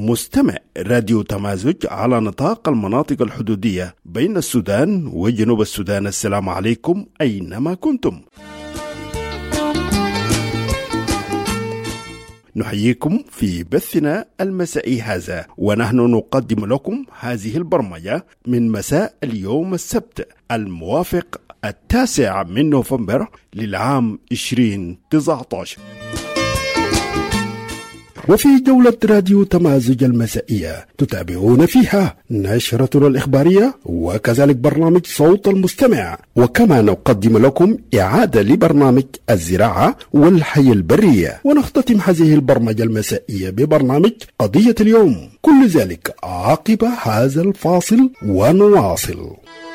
مستمع راديو تمازج على نطاق المناطق الحدودية بين السودان وجنوب السودان. السلام عليكم أينما كنتم. نحييكم في بثنا المسائي هذا، ونحن نقدم لكم هذه البرمجة من مساء اليوم السبت الموافق 9 نوفمبر للعام 2019. وفي جولة راديو تمازج المسائية تتابعون فيها نشرتنا الإخبارية وكذلك برنامج صوت المستمع، وكما نقدم لكم إعادة لبرنامج الزراعة والحي البرية، ونختتم هذه البرمجة المسائية ببرنامج قضية اليوم. كل ذلك عقب هذا الفاصل ونواصل.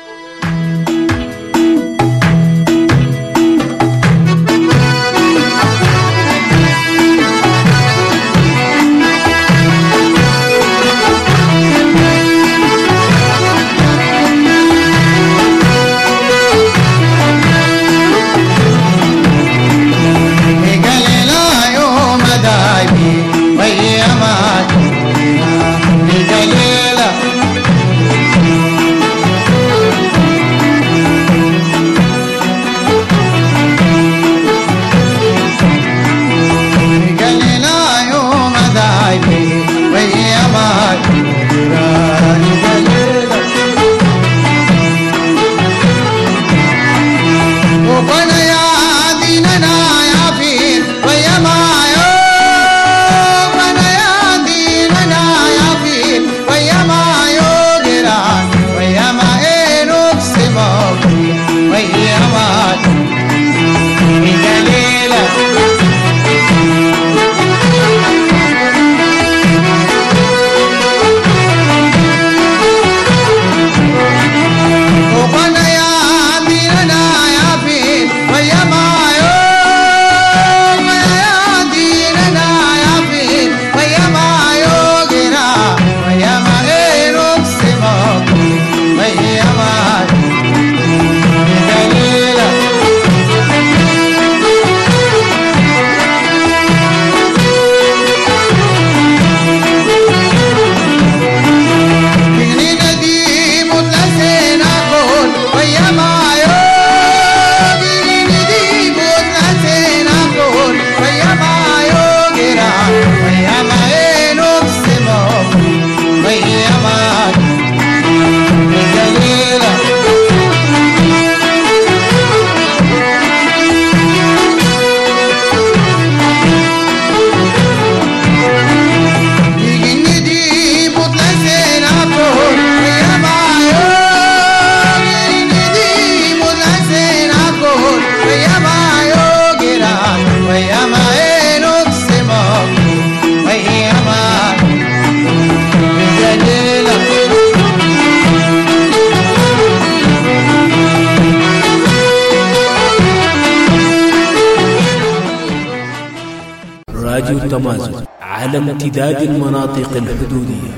على امتداد المناطق الحدودية.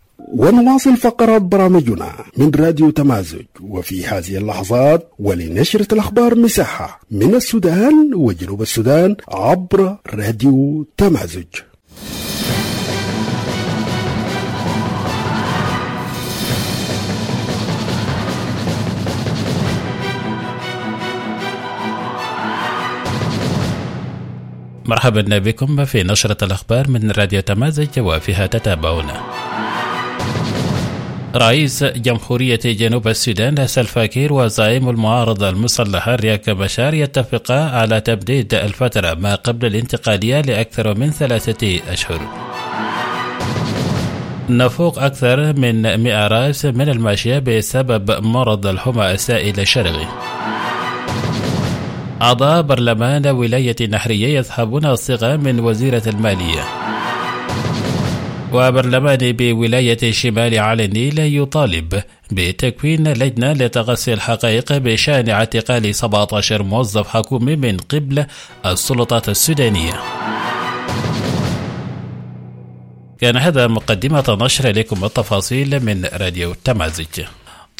ونواصل فقرات برامجنا من راديو تمازج، وفي هذه اللحظات ولنشرة الأخبار مساحة من السودان وجنوب السودان عبر راديو تمازج. مرحبا بكم في نشرة الأخبار من راديو تمازج، وفيها تتابعون: رئيس جمهورية جنوب السودان سلفا كير وزعيم المعارضة المسلحة رياك مشار يتفقا على تمديد الفترة ما قبل الانتقالية لأكثر من 3 أشهر. نفوق أكثر من 100 رأس من الماشية بسبب مرض الحمى السائل الشرغي. أعضاء برلمان ولاية النحرية يسحبون الصيغة من وزيرة المالية. وبرلمان بولاية شمال على النيل يطالب بتكوين لجنة لتغسل الحقائق بشأن اعتقال 17 موظف حكومي من قبل السلطات السودانية. كان هذا مقدمة نشر لكم التفاصيل من راديو تمازج.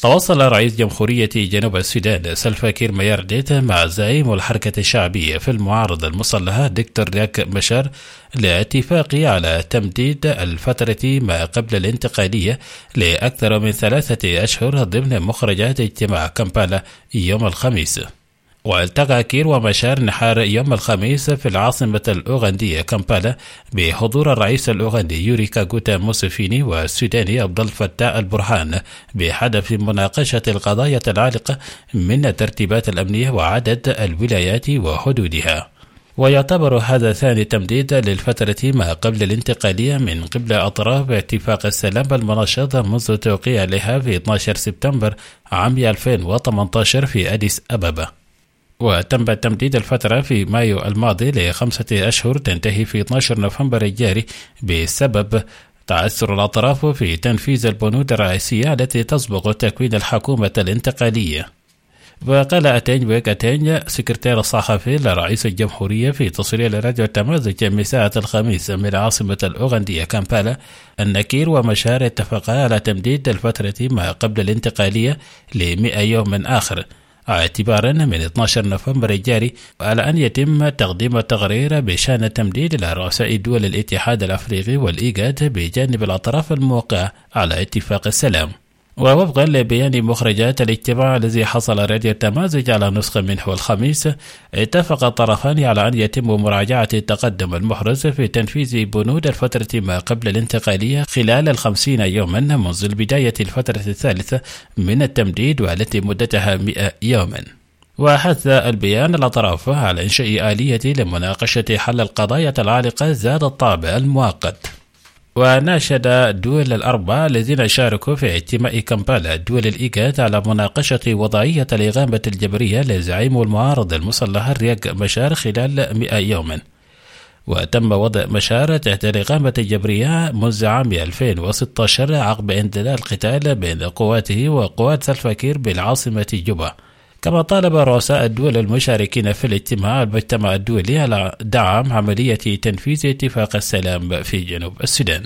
تواصل رئيس جمهورية جنوب السودان سلفا كير ميارديت مع زعيم الحركة الشعبية في المعارضة المسلحة دكتور رياك مشار لاتفاق على تمديد الفترة ما قبل الانتقالية لأكثر من 3 أشهر ضمن مخرجات اجتماع كامبالا يوم الخميس. والتقى كير ومشار نحار يوم الخميس في العاصمة الأوغندية كامبالا بحضور الرئيس الأوغندي يوري كاغوتا موسفيني والسوداني عبد الفتاح البرهان بهدف مناقشة القضايا العالقة من الترتيبات الأمنية وعدد الولايات وحدودها. ويعتبر هذا ثاني تمديد للفترة ما قبل الانتقالية من قبل أطراف اتفاق السلام المنشط منذ توقيع لها في 12 سبتمبر عام 2018 في أديس أبابا. وتم تمديد الفترة في مايو الماضي ل5 أشهر تنتهي في 12 نوفمبر الجاري بسبب تعثر الأطراف في تنفيذ البنود الرئيسية التي تسبق تكوين الحكومة الانتقالية. وقال أتينج بيك أتينج سكرتير الصحفي لرئيس الجمهورية في تصريح لراديو التمازج مساء الخميس من عاصمة الأوغندية كامبالا أن كير ومشار اتفقا على تمديد الفترة ما قبل الانتقالية ل100 يوم آخر اعتبارا من 12 نوفمبر الجاري، على أن يتم تقديم التقرير بشأن التمديد إلى رؤساء دول الاتحاد الأفريقي والإيجاد بجانب الأطراف الموقعة على اتفاق السلام. ووفقا لبيان مخرجات الاجتماع الذي حصل راديو التمازج على نسخة منه الخميس، اتفق الطرفان على أن يتم مراجعة التقدم المحرز في تنفيذ بنود الفترة ما قبل الانتقالية خلال 50 يوما منذ بداية الفترة الثالثة من التمديد والتي مدتها 100 يوما. وحث البيان الأطراف على إنشاء آلية لمناقشة حل القضايا العالقة ذات الطابع المؤقت. وناشد الدول الأربعة الذين شاركوا في اجتماع كامبالا دول الإيجاد على مناقشة وضعية الإقامة الجبرية لزعيم المعارضة المسلحة رياك مشار خلال 100 يوما. وتم وضع مشار تحت الإقامة الجبرية منذ عام 2016 عقب اندلاع القتال بين قواته وقوات سلفا كير بالعاصمة جوبا. كما طالب رؤساء الدول المشاركين في الاجتماع المجتمع الدولي على دعم عملية تنفيذ اتفاق السلام في جنوب السودان.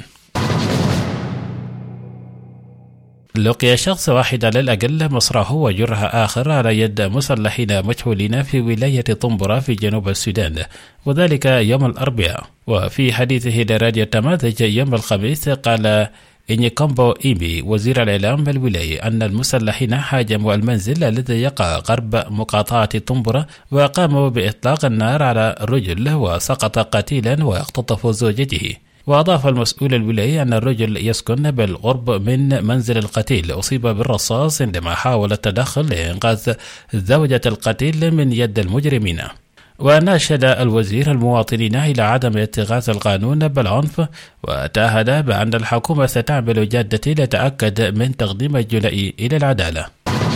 لقي شخص واحد على الأقل مصرعه وجرح آخر على يد مسلحين مجهولين في ولاية طنبرة في جنوب السودان، وذلك يوم الأربعاء. وفي حديثه لراديو التمازج يوم الخميس قال إني كومبو إيمي وزير الإعلام الولاية أن المسلحين هاجموا المنزل الذي يقع غرب مقاطعة طنبرة وقاموا بإطلاق النار على رجل وسقط قتيلا واختطفوا زوجته. وأضاف المسؤول الولاية أن الرجل يسكن بالقرب من منزل القتيل أصيب بالرصاص عندما حاول التدخل لإنقاذ زوجة القتيل من يد المجرمين. وناشد الوزير المواطنين إلى عدم اتخاذ القانون بالعنف، وتأهل بأن الحكومة ستعمل جادة لتأكد من تقديم الجنائي إلى العدالة.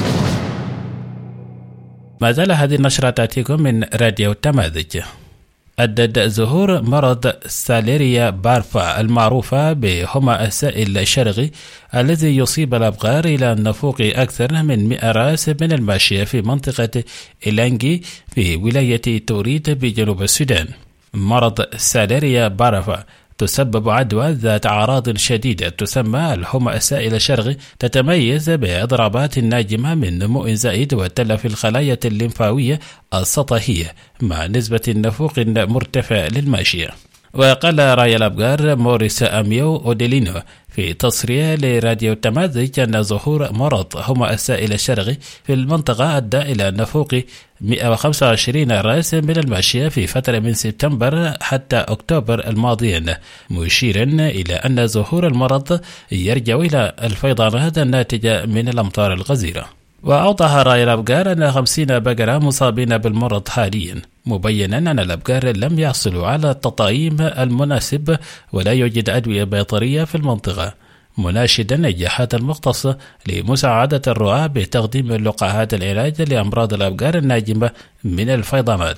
ما زال هذه النشرة تأتيكم من راديو التمازج. أدت ظهور مرض ساليريا بارفا المعروفة بهما السائل الشرقي الذي يصيب الأبقار إلى النفوق أكثر من 100 رأس من الماشية في منطقة إلانجي في ولاية توريد بجنوب السودان. مرض ساليريا بارفا تسبب عدوى ذات أعراض شديدة تسمى الحمى السائل الشرقي، تتميز بإضرابات ناجمة من نمو زائد وتلف الخلايا الليمفاوية السطحية مع نسبة نفوق مرتفع للماشية. وقال راعي الأبقار موريس أميو أوديلينو في تصريح لراديو التمازج أن ظهور مرض حمى السائل الشرقي في المنطقة أدى إلى نفوق 125 رأس من الماشية في فترة من سبتمبر حتى أكتوبر الماضيين، مشيرا إلى أن ظهور المرض يرجع إلى الفيضانات الناتجة من الأمطار الغزيرة. وأوضح راعي الأبقار أن 50 بقرة مصابين بالمرض حاليا، مبينا أن الأبقار لم يحصلوا على التطعيم المناسب ولا يوجد أدوية بيطرية في المنطقة، مناشدا الجهات المختصة لمساعدة الرعاة بتقديم لقاحات العلاج لأمراض الأبقار الناجمة من الفيضانات.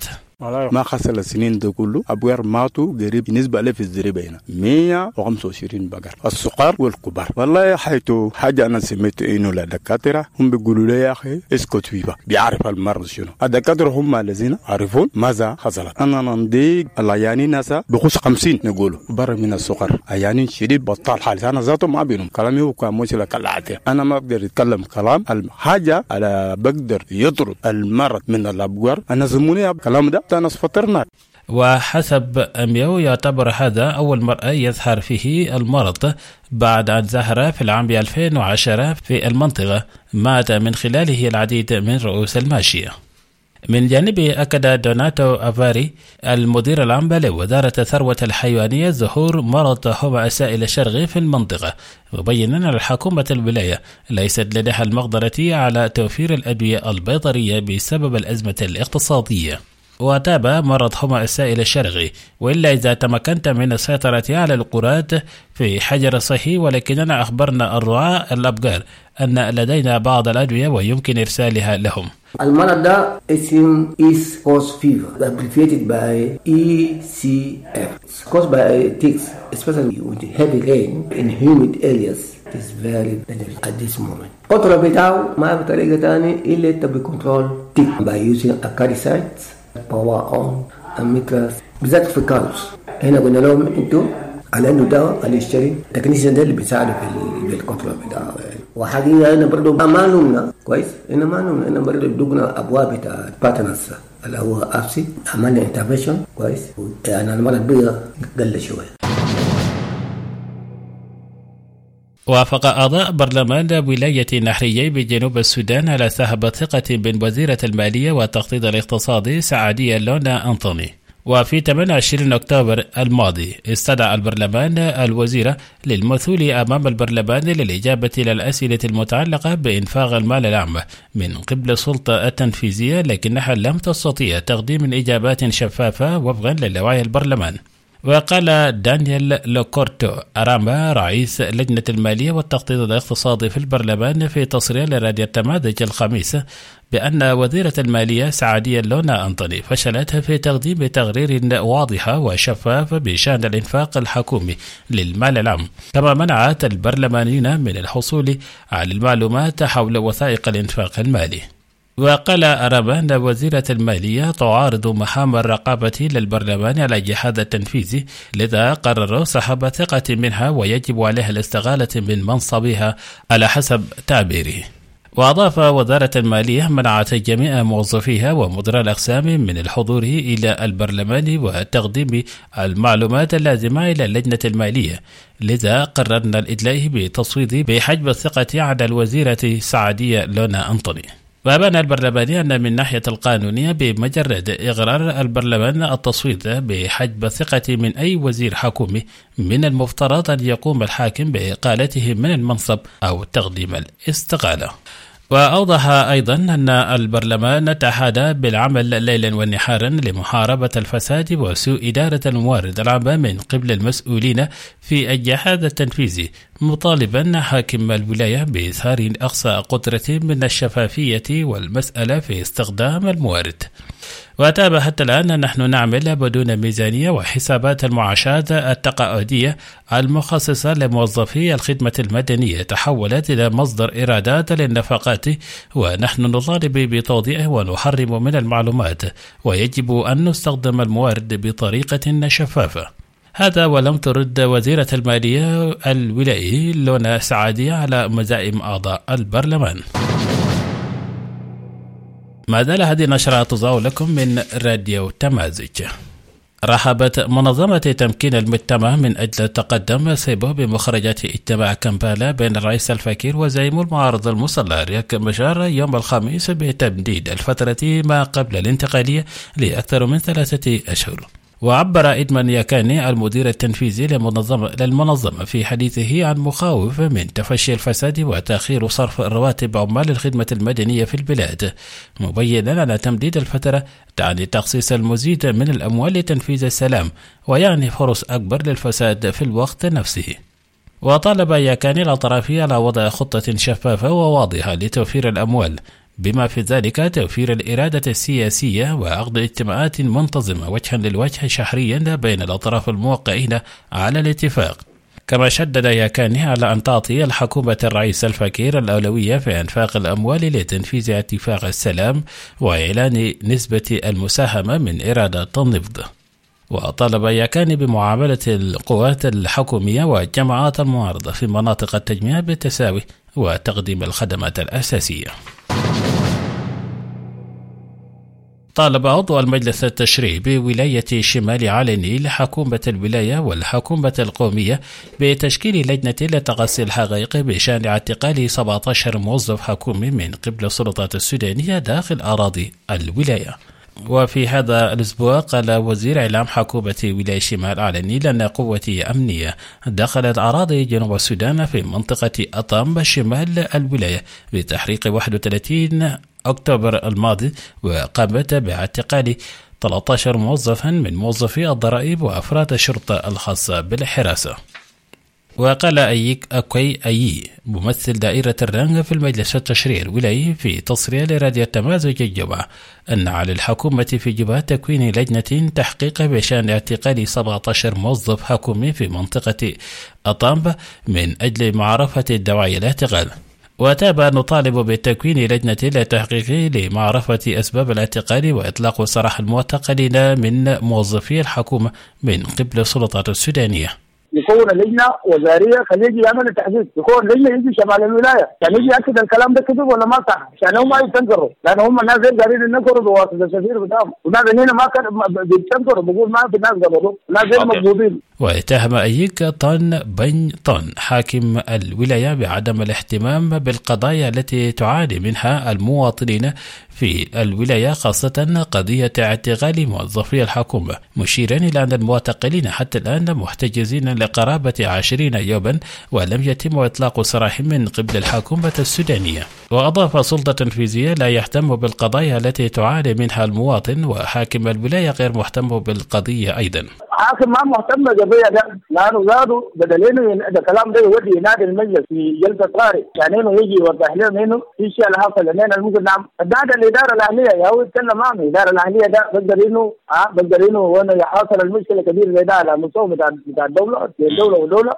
ما خسر السنين ده كله أبوار ماتوا قريب بالنسبة له في الزريبة هنا 125 بقر الصغار والكبار. والله حيث حاجة أنا سمعت إنه للدكاترة هم بيقولوا لي يا أخي اسكت فيها بيعرف المرض شنو. الدكاترة هم الذين عرفون ماذا حصلت. أنا نندي العيانين ناسا بخش 50 نقولوا برا من السكر عيانين شديد بطال حالي. أنا ذاته ما بينهم كلامي هو كان مشكلة كالعادة. أنا ما بقدر أتكلم كلام الحاجة على بقدر يطرد المرض من الأبوار. أنا زموني كلام ده أنا فطرنا. وحسب أميو يعتبر هذا أول مرة يظهر فيه المرض بعد أن ظهر في العام 2010 في المنطقة، مات من خلاله العديد من رؤوس الماشية. من جانبه أكد دوناتو أفاري المدير العام لوزارة الثروة الحيوانية ظهور مرض حمى السائل الشرغي في المنطقة، مبينا أن الحكومة الولاية ليست لديها المقدرة على توفير الأدوية البيطرية بسبب الأزمة الاقتصادية. وتابع مرض حمى السائل الشرغي، وإلا إذا تمكنت من السيطرة على القراد في حجر صحي، ولكننا أخبرنا الرعاة الأبقار أن لدينا بعض الأدوية ويمكن إرسالها لهم. المرض ده اسم East Coast Fever, abbreviated by ECF. It's caused by ticks, especially with heavy rain in humid areas. It's very dangerous at this moment. الخطر بتاعه ما بطريقة تانية إلا to be controlled tick by using acaricides, power on, amicus. بالذات في الكالوس. هنا قلنا لهم انتوا على انه دواء اللي يشتري التكنيشن ده اللي بيساعده في الكنترول بتاعه. وحقيقة أنا برضو ما نمنا كويس، إنه ما نمنا، إنه برضو بدقنا أبواب بتاع باتنس اللي هو أفسي، عملنا انترفيشن كويس، يعني المرض بيها قل شوية. وافق أعضاء برلمان ولاية نحريي بجنوب السودان على سحب ثقة من وزيرة المالية والتخطيط الاقتصادي سعادية لونا أنطوني. وفي 28 أكتوبر الماضي استدعى البرلمان الوزيرة للمثول أمام البرلمان للإجابة إلى الأسئلة المتعلقة بإنفاق المال العام من قبل السلطة التنفيذية، لكنها لم تستطيع تقديم إجابات شفافة وفقا للوائح البرلمان. وقال دانيال لوكورتو أراما رئيس لجنة المالية والتخطيط الاقتصادي في البرلمان في تصريح لراديو التماذج الخميس بأن وزيرة المالية سعادية لونا أنطوني فشلت في تقديم تقرير واضحة وشفاف بشأن الإنفاق الحكومي للمال العام، كما منعت البرلمانيين من الحصول على المعلومات حول وثائق الإنفاق المالي. وقال أراما أن وزيرة المالية تعارض مهام الرقابة للبرلمان على الجهاز التنفيذي، لذا قرروا سحب ثقة منها ويجب عليها الاستقالة من منصبها على حسب تعبيره. وأضاف وزارة المالية منعت جميع موظفيها ومدراء الأقسام من الحضور إلى البرلمان وتقديم المعلومات اللازمة إلى اللجنة المالية، لذا قررنا الإدلاء بتصويت بحجب الثقة على الوزيرة سعادية لونا أنطوني. وأبان البرلماني أن من ناحية القانونية بمجرد إقرار البرلمان التصويت بحجب الثقة من أي وزير حكومي من المفترض أن يقوم الحاكم بإقالته من المنصب أو تقديم الاستقالة. وأوضح أيضا أن البرلمان تحادى بالعمل ليلا ونهارا لمحاربة الفساد وسوء إدارة الموارد العامة من قبل المسؤولين في الجهاز التنفيذي، مطالبا حاكم الولاية بإظهار أقصى قدرة من الشفافية والمسألة في استخدام الموارد. وتابع حتى الآن نحن نعمل بدون ميزانية، وحسابات المعاشات التقاعدية المخصصة لموظفي الخدمة المدنية تحولت إلى مصدر إيرادات للنفقات، ونحن نطالب بتوضيعه ونحرم من المعلومات، ويجب أن نستخدم الموارد بطريقة شفافة. هذا ولم ترد وزيرة المالية الولائي لونا سعادية على مزاعم أعضاء البرلمان. ما زال هذه النشرة تظهر لكم من راديو تمازج. رحبت منظمة تمكين المجتمع من أجل التقدم سيبو بمخرجات اجتماع كامبالا بين الرئيس الفكير وزعيم المعارضة المسلح رياك مشار يوم الخميس بتمديد الفترة ما قبل الانتقالية لأكثر من 3 أشهر. وعبر إدمان ياكاني المدير التنفيذي للمنظمة في حديثه عن مخاوف من تفشي الفساد وتأخير صرف رواتب عمال الخدمة المدنية في البلاد، مبينا أن تمديد الفترة تعني تخصيص المزيد من الأموال لتنفيذ السلام، ويعني فرص أكبر للفساد في الوقت نفسه. وطالب ياكاني الأطراف على وضع خطة شفافة وواضحة لتوفير الأموال بما في ذلك توفير الإرادة السياسية وعقد اجتماعات منتظمة وجها للوجه شهريا بين الأطراف الموقعين على الاتفاق. كما شدد ياكاني على أن تعطي الحكومة الرئيس الفكير الأولوية في إنفاق الأموال لتنفيذ اتفاق السلام وإعلان نسبة المساهمة من إرادة النفط. وطالب ياكاني بمعاملة القوات الحكومية والجماعات المعارضة في مناطق التجميع بالتساوي وتقديم الخدمات الأساسية. طالب عضو المجلس التشريعي بولاية شمال علي النيل حكومة الولاية والحكومة القومية بتشكيل لجنة لتقصي الحقائق بشأن اعتقال 17 موظف حكومي من قبل السلطات السودانية داخل أراضي الولاية. وفي هذا الأسبوع قال وزير إعلام حكومة ولاية شمال علي النيل أن قوة أمنية دخلت أراضي جنوب السودان في منطقة أطام شمال الولاية بتحريق 31 أكتوبر الماضي، وقامت باعتقال 13 موظفا من موظفي الضرائب وأفراد الشرطة الخاصة بالحراسة. وقال أيك أكوي أيي ممثل دائرة الرنج في المجلس التشريعي الولايي في تصريح لراديو تمازج الجمعة أن على الحكومة في جبهة تكوين لجنة تحقيق بشأن اعتقال 17 موظف حكومي في منطقة أطامب من أجل معرفة الدواعي الاعتقال. وتابع نطالب بتكوين لجنة للتحقيق لمعرفة أسباب الاعتقال وإطلاق سراح المعتقلين من موظفي الحكومة من قبل السلطات السودانية. يكون لجنه وزاريه خليه يعمل التحقيق، يكون لجنه يجي شمال الولايه، يعني يجي ياكد الكلام ده كذب ولا ما صح، عشان هم ما يتنكروا، لان هم الناس غير قاعدين ينكروا بواسطه السفير بتاعهم، والناس هنا ما كان بيتنكروا، بقول ما في ناس قبلوا، ناس غير مقبوضين. واتهم أيك طن بن طن حاكم الولاية بعدم الاهتمام بالقضايا التي تعاني منها المواطنين في الولاية، خاصة قضية اعتقال موظفي الحكومة، مشيرا إلى أن المعتقلين حتى الآن محتجزين لقرابة 20 يوما ولم يتم إطلاق سراحهم من قبل الحكومة السودانية. وأضاف سلطة تنفيذية لا يهتم بالقضايا التي تعاني منها المواطن، وحاكم الولاية غير مهتم بالقضية أيضا. حاكم ما مهتم بالقضية ده، لأنه زادوا بدلينه إذا الكلام ده يودي ينادي المجلس في جلسة طارئ، يعني إنه يجي يوضح لهم إنه في شيء اللي حصل لنا الممكن نعم. بعد الإدارة الأهلية هو يتكلم عنه، الإدارة الأهلية ده بقدر إنه وإنه يحصل المشكلة كبيرة زي ده على مستوى بتاع الدولة ودولة.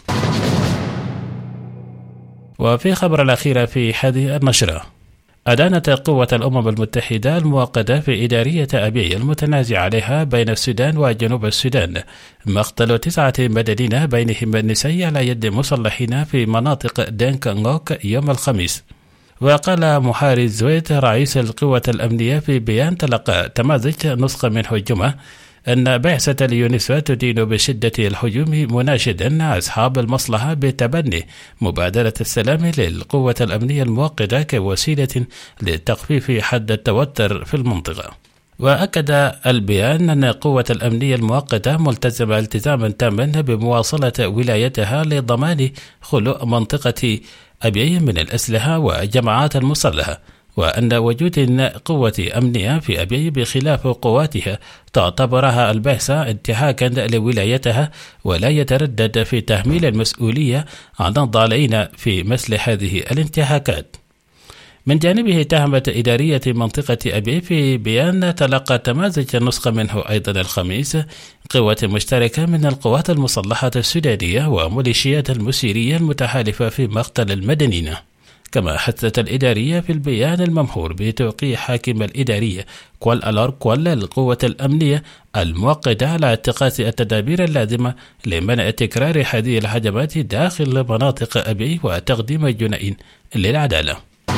وفي خبر الأخير في هذه النشرة، أدانت قوة الأمم المتحدة المؤقتة في إدارية أبيع المتنازع عليها بين السودان وجنوب السودان مقتل 9 مدنيين بينهم النساء على يد مسلحين في مناطق دينكانغوك يوم الخميس. وقال محارز زويت رئيس القوة الأمنية في بيان تلقى تمازج نسخة منه الجمعة أن بعثة اليونسكو تدين بشدة الهجوم، مناشدا أصحاب المصلحة بتبني مبادرة السلام للقوة الأمنية المؤقتة كوسيلة لتخفيف حد التوتر في المنطقة. وأكد البيان أن القوة الأمنية المؤقتة ملتزمة التزاما تاما بمواصلة ولايتها لضمان خلو منطقة أبيع من الأسلحة والجماعات المسلحة، وأن وجود قوة أمنية في أبيع بخلاف قواتها تعتبرها البعثة انتهاكا لولايتها، ولا يتردد في تحميل المسؤولية عن الضالعين في مثل هذه الانتهاكات. من جانبه تهمت إدارية منطقة أبيع في بيان تلقى تمازج النسخة منه أيضا الخميس قوة مشتركة من القوات المسلحة السودانية وميليشيات المسيرية المتحالفة في مقتل المدنيين. كما حثت الإدارية في البيان الممحور بتوقيع حاكم الإدارية كوال ألار كوال القوة الأمنية المؤقتة على اتخاذ التدابير اللازمة لمنع تكرار هذه الهجمات داخل مناطق أبيع وتقديم الجنائين للعدالة.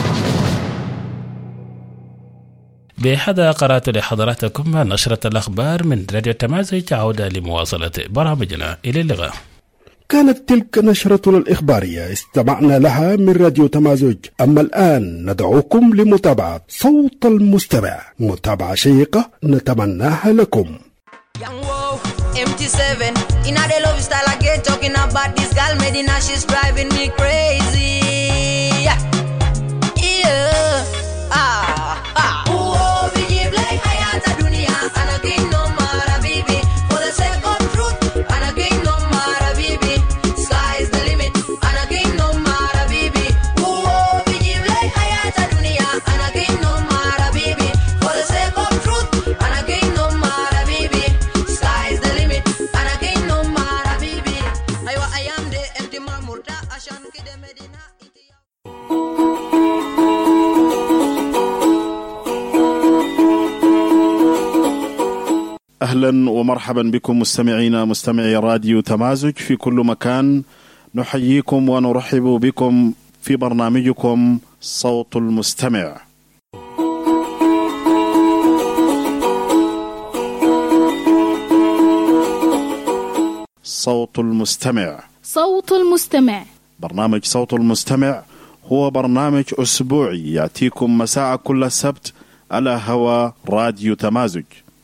بهذا قرأت لحضراتكم نشرة الأخبار من راديو تمازج. عودة لمواصلة برامجنا، إلى اللقاء. كانت تلك نشرتنا الإخبارية استمعنا لها من راديو تمازج. أما الآن ندعوكم لمتابعة صوت المستمع، متابعة شيقة نتمناها لكم. King أهلا ومرحبا بكم مستمعي راديو تمازج في كل مكان. نحييكم ونرحب بكم في برنامجكم صوت المستمع. صوت المستمع. صوت المستمع. برنامج صوت المستمع هو برنامج أسبوعي يأتيكم مساء كل سبت على هوا راديو تمازج.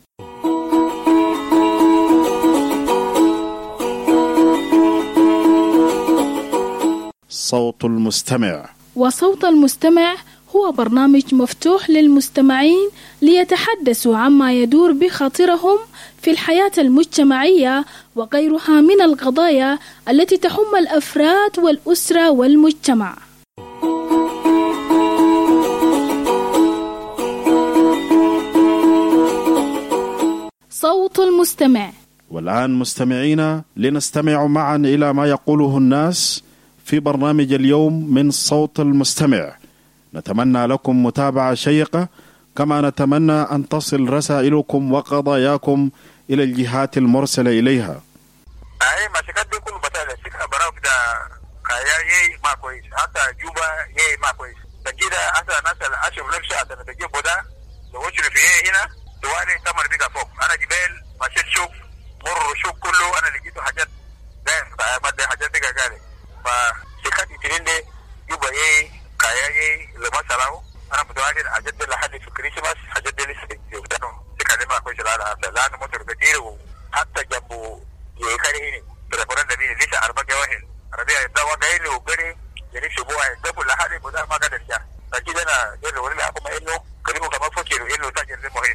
صوت المستمع. وصوت المستمع هو برنامج مفتوح للمستمعين ليتحدثوا عما يدور بخاطرهم في الحياة المجتمعية وغيرها من القضايا التي تهم الأفراد والأسرة والمجتمع. صوت المستمع. والآن مستمعينا لنستمع معا إلى ما يقوله الناس في برنامج اليوم من صوت المستمع. نتمنى لكم متابعة شيقة، كما نتمنى أن تصل رسائلكم وقضاياكم إلى الجهات المرسلة إليها. ما شكد كل بتاع السكة براو بدا كايا ما كويس، حتى جوبا ما كويس. تجد أصلا ناس الأشوف نفسه أصلا تجيب بدا لو وصل فيه هنا توالي تمر بيجا فوق. أنا جبال ماشي شوف مر شوف كله أنا لقيته حاجات ده ما حاجات بيجا قالي. فشكد يترين ده جوبا كايا لما سلاه أنا متواجد حاجات لحد في كريسماس حاجات لسه يبدأوا سكة ما كويس لا موتور كتير وحتى جنبه يخليه تلفون النبي لسه 4 جواهر ربيع الدواء جاي وجري يعني شبوع دبل لحد بدا ما قدر يرجع. فكده انا قال له ولا اقوم انه كريمه كما فكر انه تاجر المهم.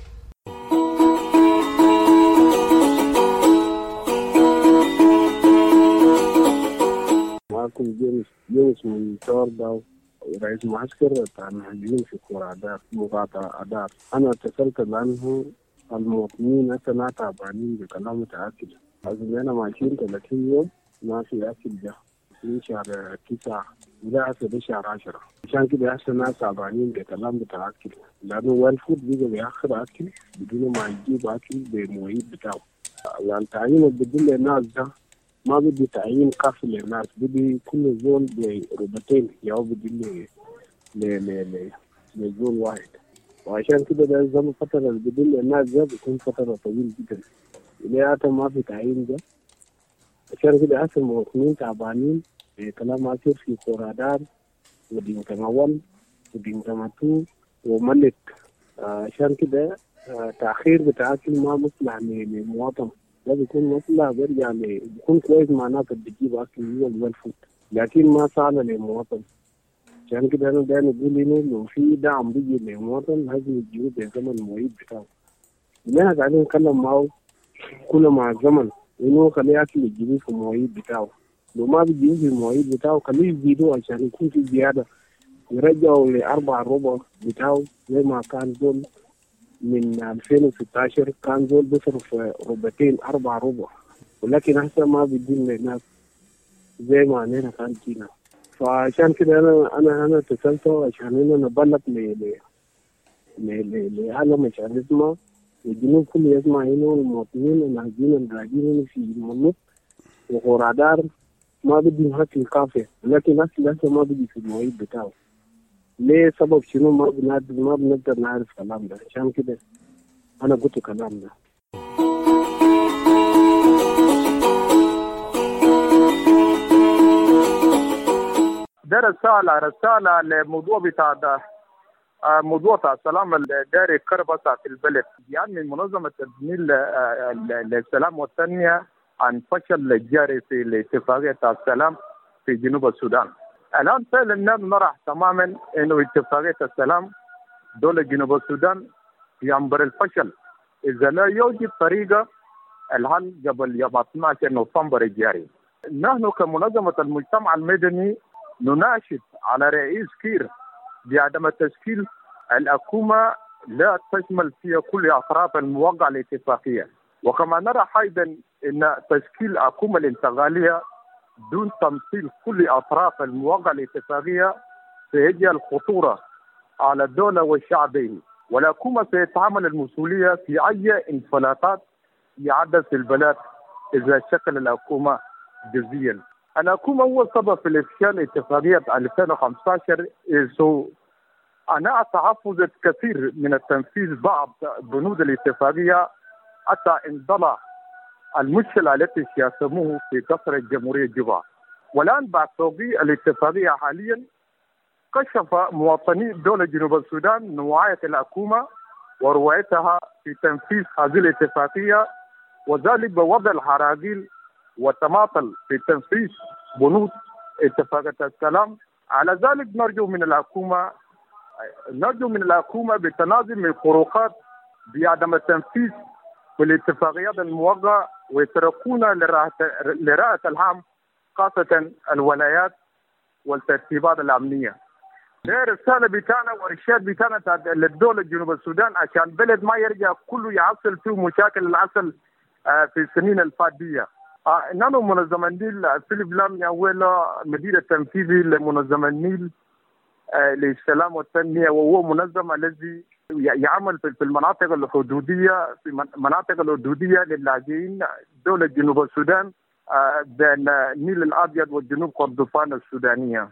معكم جيمس من تورداو، رئيس معسكر بتاع المهاجرين في كورادار مقاطعة أدار. أنا اتصلت بأنه المواطنين أصلا تعبانين بكلام متأكد. أنا ماشيين 30 يوم ما في أكل جه من شهر 9 إلى شهر 10. عشان كده أحسن ناس تعبانين بكلام متأكد، لأنه والفود بيجي بيأخر أكل بدون ما يجيب أكل بمواعيد بتاعه. يعني التعيين اللي بدل الناس ده ما بدي تعيين كافي للناس، بدي كل زول بربطين ياو بدي لزول واحد. وعشان كده ده زمن فترة اللي بدل الناس ده بيكون فترة طويل جدا. إذا أتى ما في تعيين ده عشان كده أصل المواطنين تعبانين بكلام عاصر في كورادار ودين تموال ودين تماتو وملك. عشان كده تأخير بتاعكل ما مصلح للمواطن، ده بيكون مصلح بيرجع بيكون كويس معناته بتجيب أكل من الفوت، لكن ما صار للمواطن. عشان كده أنا دايما أقول إنه لو في دعم بيجي للمواطن لازم يجيبه بزمن المواعيد بتاعه. إننا قاعدين نتكلم معه كل مع الزمن إنه خليه أكل يجيبه في المواعيد بتاعه، لو ما بيجيبه في المواعيد بتاعه خليه يزيدوه عشان يكون في زيادة، يرجعوا ل4 بتاعه زي ما كان زول من 2016 كان زول بيصرف 4 ولكن هسه ما بيدين للناس زي ما علينا كان فينا. فعشان كده أنا اتصلته عشان إنه نبلغ لعالم عشان يسمع والجنوب كله يسمع هنا، المواطنين الناجين الراجين في المنوط وقرادار ما بدي هاكل كافية، لكن هسه ما بدي في المواعيد بتاعه. ليه سبب شنو ما بنقدر نعرف كلام ده. عشان كده أنا قلت كلام ده. ده رسالة لموضوع بتاع ده موضوع تاع السلام الداري كربسة في البلد. يعني من منظمة تدمير للسلام والتنمية عن فشل الجاري في الاتفاقية تاع السلام في جنوب السودان. الآن فعلا نرى تماما إنه اتفاقية السلام دولة جنوب السودان ينبر الفشل إذا لا يوجد طريقة الحل قبل يوم 12 نوفمبر الجاري. نحن كمنظمة المجتمع المدني نناشد على رئيس كير بعدم تشكيل الحكومة لا تشمل فيها كل أطراف الموقع الاتفاقية، وكما نرى أيضا أن تشكيل حكومة الانتقالية دون تمثيل كل أطراف الموقع الاتفاقية سيجعل الخطورة على الدولة وشعبه، والحكومة سيتحمل المسؤولية في أي انفلاتات يعدل في البلد إذا شكل الحكومة جزئيا. الحكومة أول سبب في إفشال اتفاقية 2015 أنا تحفظت كثير من التنفيذ بعض بنود الاتفاقية حتى انضلع المشكلة التي يسموه في قصر الجمهورية جوبا. والآن بعد توقيع الاتفاقية حاليا كشف مواطني دولة جنوب السودان نوعية الحكومة وروايتها في تنفيذ هذه الاتفاقية، وذلك بوضع الحراجيل والتماطل في تنفيذ بنود اتفاقية السلام. على ذلك نرجو من الحكومة بتنازل من الفروقات بعدم التنفيذ بالاتفاقيات الموقعة ويتركون لرأس العام خاصة الولايات والترتيبات الأمنية. هي رسالة بتاعنا وإرشاد بتاعنا للدولة جنوب السودان عشان بلد ما يرجع كله يعصل فيه مشاكل العسل في السنين الفاتية. نحن منظمة النيل فيليب لام ياويلا مدير التنفيذي لمنظمة النيل للسلام والتنمية، وهو منظم الذي يعمل في المناطق الحدودية للاجئين دولة جنوب السودان بين النيل الأبيض والجنوب كردفان السودانية.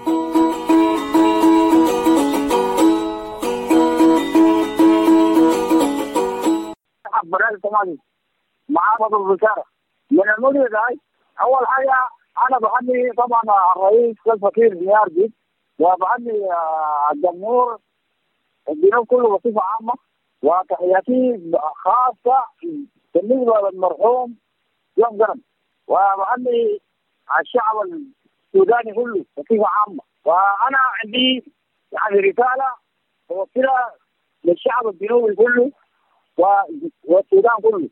مع فضل الوزارة من المدير هاي. أول حاجة أنا بحني طبعا الرئيس الفقير نيارجي، وبحني الجمهور الجنوب كله بصفة عامة، وتحياتي خاصة بالنسبة للمرحوم يوم قرن، وبحني الشعب السوداني كله بصفة عامة. وأنا عندي يعني رسالة توصلها للشعب الجنوبي كله والسودان كله.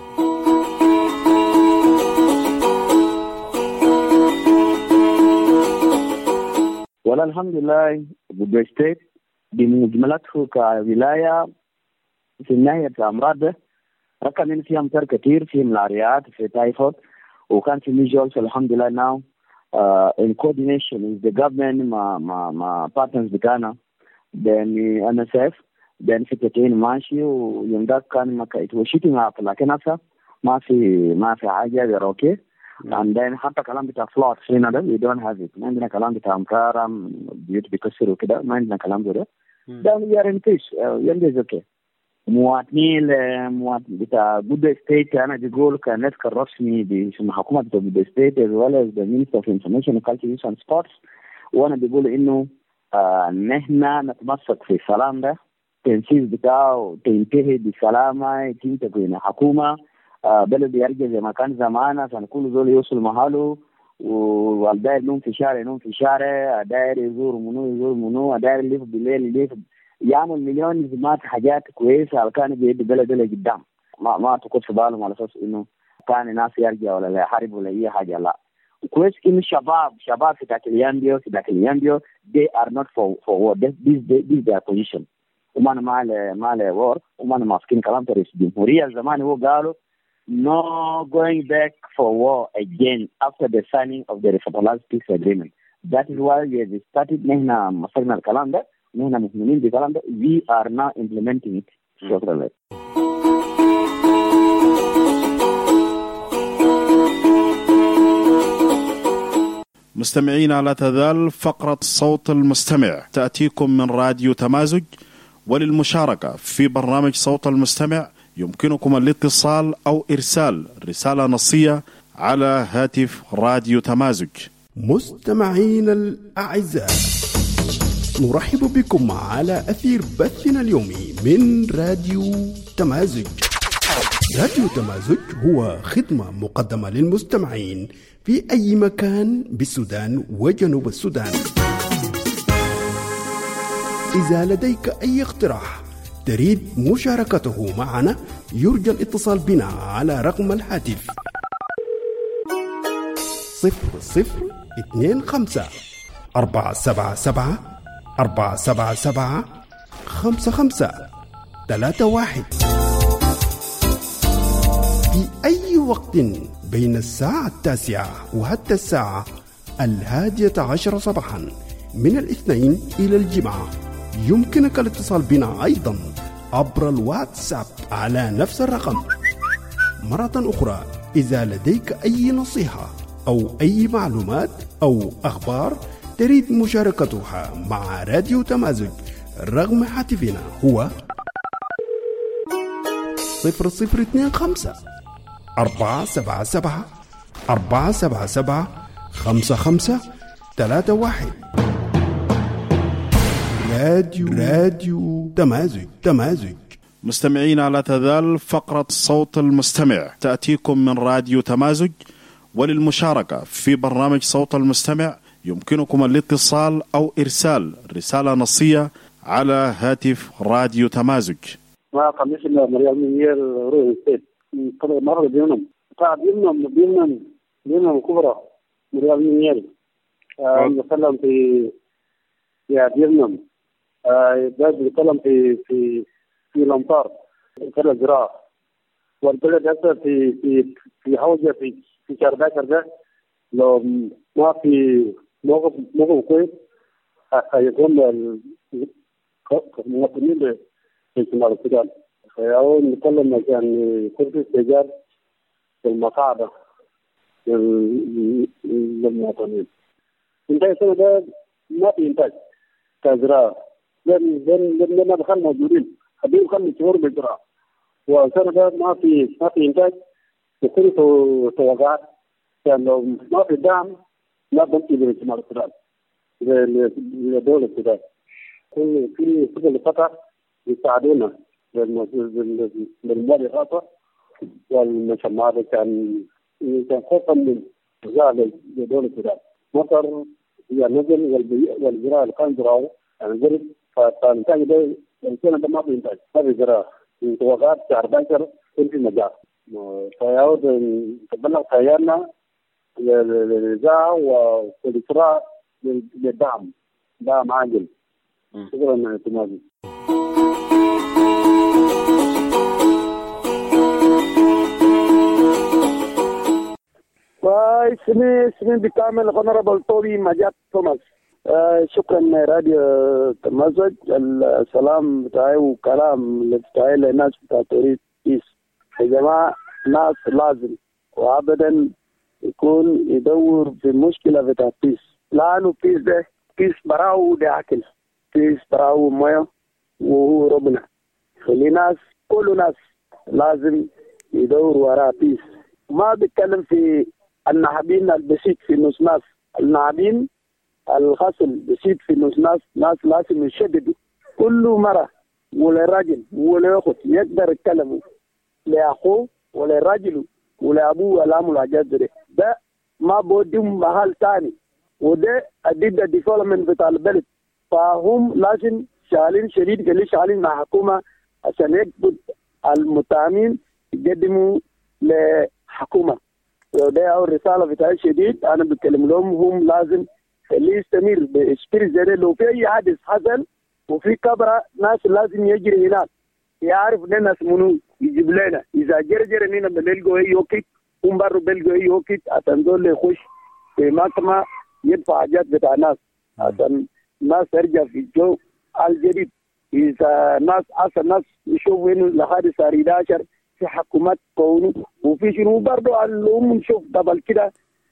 ولا الحمد لله بودو ستيت بمجملته كولاية في الناحية الأمراض ركن فيها أمطار كثير، في ملاريات، في تايفود، وكان في ميجولز. الحمد لله now in coordination with the government ما partners بتاعنا then NSF then في تكين ماشي، ويوم ده كان ما كانت وشيتي لكن هسه ما في حاجة غير أوكي. and then حتى كلام بتاع فلوت هنا ده we don't have it. ما عندنا كلام بتاع أمطار بيوت بيكسر وكده، ما عندنا كلام ده. then we are in peace. يندز أوكي. مواطنين بتاع بودو ستيت أنا بقول كان كرفني باسم حكومة بتاع بودو ستيت as well as the Minister of Information and Culture Youth and Sports، وأنا بقول إنه نحن نتمسك في السلام ده، التنفيذ بتاعه تنتهي بسلامة، تكون حكومة بلد يرجع زي ما كان زمان عشان كل زول يوصل محله، والداير ينوم في شارع، الداير يزور منو، الداير يلف بالليل يلف، يعمل مليون زمات حاجات كويسة على كان بيد بلد قدام. ما تقول في بالهم على أساس إنه كان ناس يرجع ولا لا يحارب ولا أي حاجة، لا. كويس إنه شباب في ذاك اليامبيو they are not for war. This their position. وما ما له war، وما ماسكين كلام رئيس الجمهورية زمان هو قالوا no going back for war again after the signing of the Revitalized Peace Agreement. That is why we have started. نحن مسكنا الكلام ده، نحن مؤمنين بالكلام ده. We are now implementing it. شكرا لك. مستمعينا لا تزال فقرة صوت المستمع تأتيكم من راديو تمازج، وللمشاركة في برنامج صوت المستمع يمكنكم الاتصال أو إرسال رسالة نصية على هاتف راديو تمازج. مستمعينا الأعزاء، نرحب بكم على أثير بثنا اليومي من راديو تمازج. راديو تمازج هو خدمة مقدمة للمستمعين في أي مكان بالسودان وجنوب السودان. إذا لديك أي اقتراح تريد مشاركته معنا يرجى الاتصال بنا على رقم الهاتف 0025 477 477 5531 في أي وقت بين الساعة 9 وحتى الساعة 11 صباحا من الاثنين إلى الجمعة. يمكنك الاتصال بنا أيضا عبر الواتساب على نفس الرقم مرة أخرى، إذا لديك أي نصيحة أو أي معلومات أو أخبار تريد مشاركتها مع راديو تمازج، رقم هاتفنا هو 0025 477 477 5531. راديو تمازج. مستمعينا، لا تزال فقرة صوت المستمع تأتيكم من راديو تمازج، وللمشاركة في برنامج صوت المستمع يمكنكم الاتصال أو إرسال رسالة نصية على هاتف راديو تمازج. ما قميصنا مريم مير روح السيد قبل مرة بينهم بينهم كبرى مريم مير نتكلم في بينهم نتكلم في الأمطار كلا زراعة، والبلد هسه في حوجة في شربة لو ما في موقف كويس هيكون المواطنين في شمال السودان. فيعود نتكلم عن كرسي استئجار المساعدة للمواطنين. إنتاج السنة ده ما في إنتاج كزراعة، لأن دخل موجودين هذول كانوا شهور بالزراعة، والسنة ده ما في إنتاج. يكون توقعات كان لو ما في دعم لا بنتي لشمال السودان لدولة السودان. في كل فترة يساعدونا بالمواد الخاصة والمجمعات كان خوفا من زال لدولة السودان. مطر هي نزل والزراعة اللي كان زراعه يعني زرد، فالإنتاج ده السنة ده ما في إنتاج، ما في زراعة. توقعات شهر 11 كل في مجال. فيعود تبلغ خيارنا للإذاعة والإسراء للدعم عاجل. شكرا يا تمازي. اسمي بالكامل هونربل توبي مجاك توماس. شكرا راديو تمازج. السلام بتاعي وكلام بتاعي للناس بتاع توريد بيس. يا جماعة ناس لازم وابدا يكون يدور في مشكلة بتاع بيس، لأنه بيس براو ده أكل، بيس براو مويه وهو ربنا. فالناس كل ناس لازم يدور وراء بيس. ما بيتكلم في النعابين البسيط في نص ناس، النعابين الخاصل بسيط في نص ناس لازم يشددوا. كل مرة ولا راجل ولا أخت يقدر يتكلموا لأخوه ولا راجله ولا أبوه ولا أمه الحاجات ده ما بوديهم محل تاني، وده أديد الديفلوبمنت بتاع البلد. فهم لازم شغالين شديد قال شغالين مع حكومة عشان يقبض المتهمين يقدموا لحكومة. وده أول رسالة بتاعي شديد أنا بتكلم لهم، هم لازم اللي يستمر بإسبير زي لو في أي حادث حصل وفي كبرة ناس لازم يجري هناك يعرف ناس منو يجيب لنا. إذا جرجر إننا بنلقوا أي وقت هم برضو بنلقوا أي وقت عشان دول يخش في محكمة يدفع حاجات بتاع ناس عشان الناس ترجع في الجو الجديد. إذا ناس يشوفوا إنه لحد صار 11 في حكومات كونه وفي شنو برضو الأم نشوف قبل كده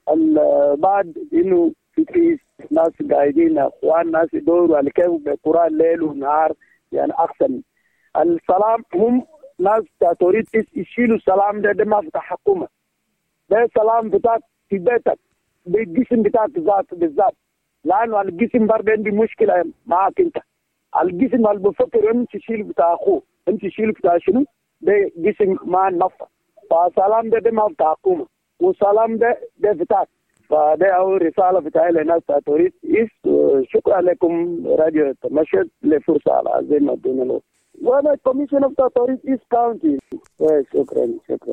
بعد إنه في ناس قاعدين أخوان ناس يدوروا على كيف بقرآن ليل ونهار يعني أحسن. السلام هم ناس تريد يشيلوا السلام ده ما في حكومة، ده السلام بتاعك في بيتك بالجسم بتاعك بالذات، لأنه الجسم برضه عندي مشكلة معك أنت. الجسم اللي بفكر أنت تشيل بتاع أخوه أنت تشيل بتاع شنو ده جسم ما نفع. فالسلام ده ما في حكومة، والسلام ده بتاعك. فده أول رسالة بتاعي للناس تريد شكرا لكم راديو تمشد لفرصة على زي ما ادونا له. وانا كوميشن بتاع توريد ايست كاونتي. شكرا.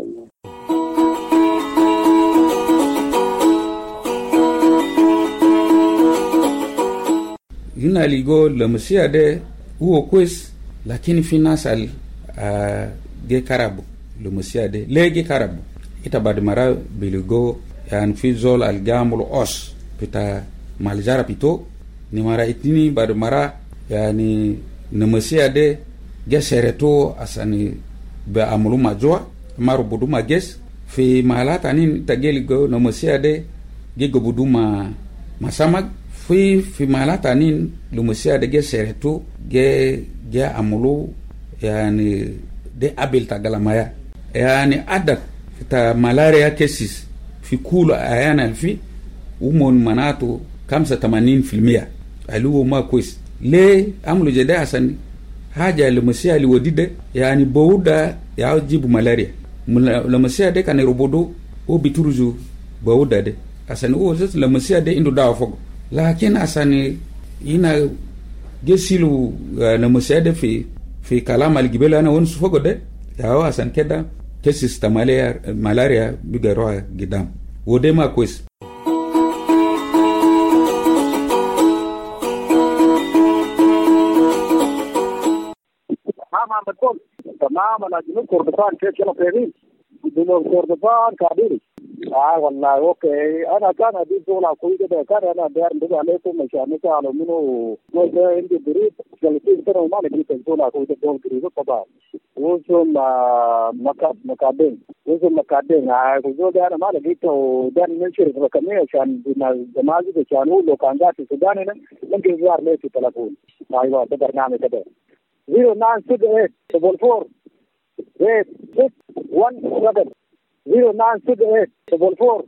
هنا اللي يقول لمسيا ده هو كويس، لكن في ناس جي كارابو لمسيا ده ليه جي كارابو إتا بعد مرة بيلقوا يعني في زول الجامل أوس بتاع مالجارا بيتو نمرة اتنين بعد مرة يعني نمسيا ده جسرتو أساني بعملوا مجوا maro buduma ges fi mahalat anin tageli go no musia de gigo buduma masamag fi mahalat anin lo musia de geseretu ge amulu yani de abil tagalamaya yani adat ta malaria cases fi kula ayana fi umon manatu 85% aluo ma kwes le amlu jede hasan haja le musia li wodide yani bouda ya jibu malaria le musia de kan robodo o bituruju bouda de hasan o zet le musia de indu dawa fogo lakin hasan ina gesilu le musia de fi kalama al gibela na won fogo de ya hasan keda cases ta malaria bigaro gidam wode ma kwes بتقول تمام انا جنوب كردفان كيف يلا فاهمين جنوب كردفان كابيري والله اوكي انا كان ادي دولا كويس ده كان انا داير ندي عليكم مشان قالوا منو جوز عندي بريد جلسين ترى ما لقيت دولا كويس دول بريد طبعا وصل مكابين وصل مكابين جوز انا ما لقيته ده نشر رقميه عشان الجماعه دي كانوا لو كان جات في السودان ممكن يظهر لي في تليفون ايوه ده برنامج كده 0968 44 8617 0968 44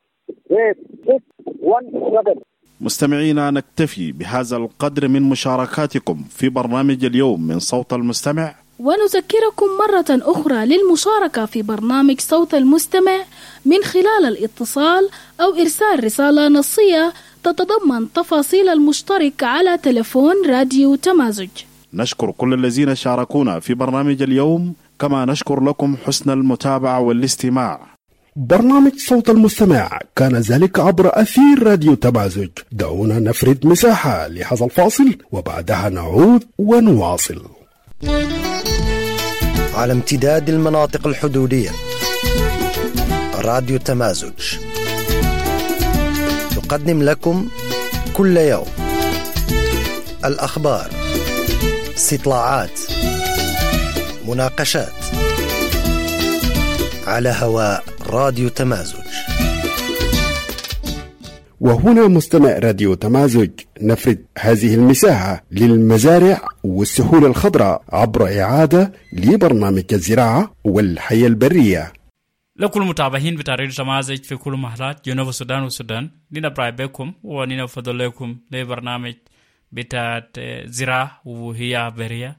8617. مستمعينا نكتفي بهذا القدر من مشاركاتكم في برنامج اليوم من صوت المستمع، ونذكركم مرة أخرى للمشاركة في برنامج صوت المستمع من خلال الاتصال أو إرسال رسالة نصية تتضمن تفاصيل المشترك على تلفون راديو تمازج. نشكر كل الذين شاركونا في برنامج اليوم، كما نشكر لكم حسن المتابعة والاستماع. برنامج صوت المستمع كان ذلك عبر أثير راديو تمازج. دعونا نفرد مساحة لهذا الفاصل وبعدها نعود ونواصل. على امتداد المناطق الحدودية راديو تمازج تقدم لكم كل يوم الأخبار، استطلاعات، مناقشات على هواء راديو تمازج. وهنا مستمع راديو تمازج نفرد هذه المساحة للمزارع والسهول الخضراء عبر إعادة لبرنامج الزراعة والحياة البرية. لكل متابعين بتاع راديو تمازج في كل محلات جنوب السودان والسودان، نبرأ بكم ونفضل لكم لبرنامج بتاع زراعة وهي برية.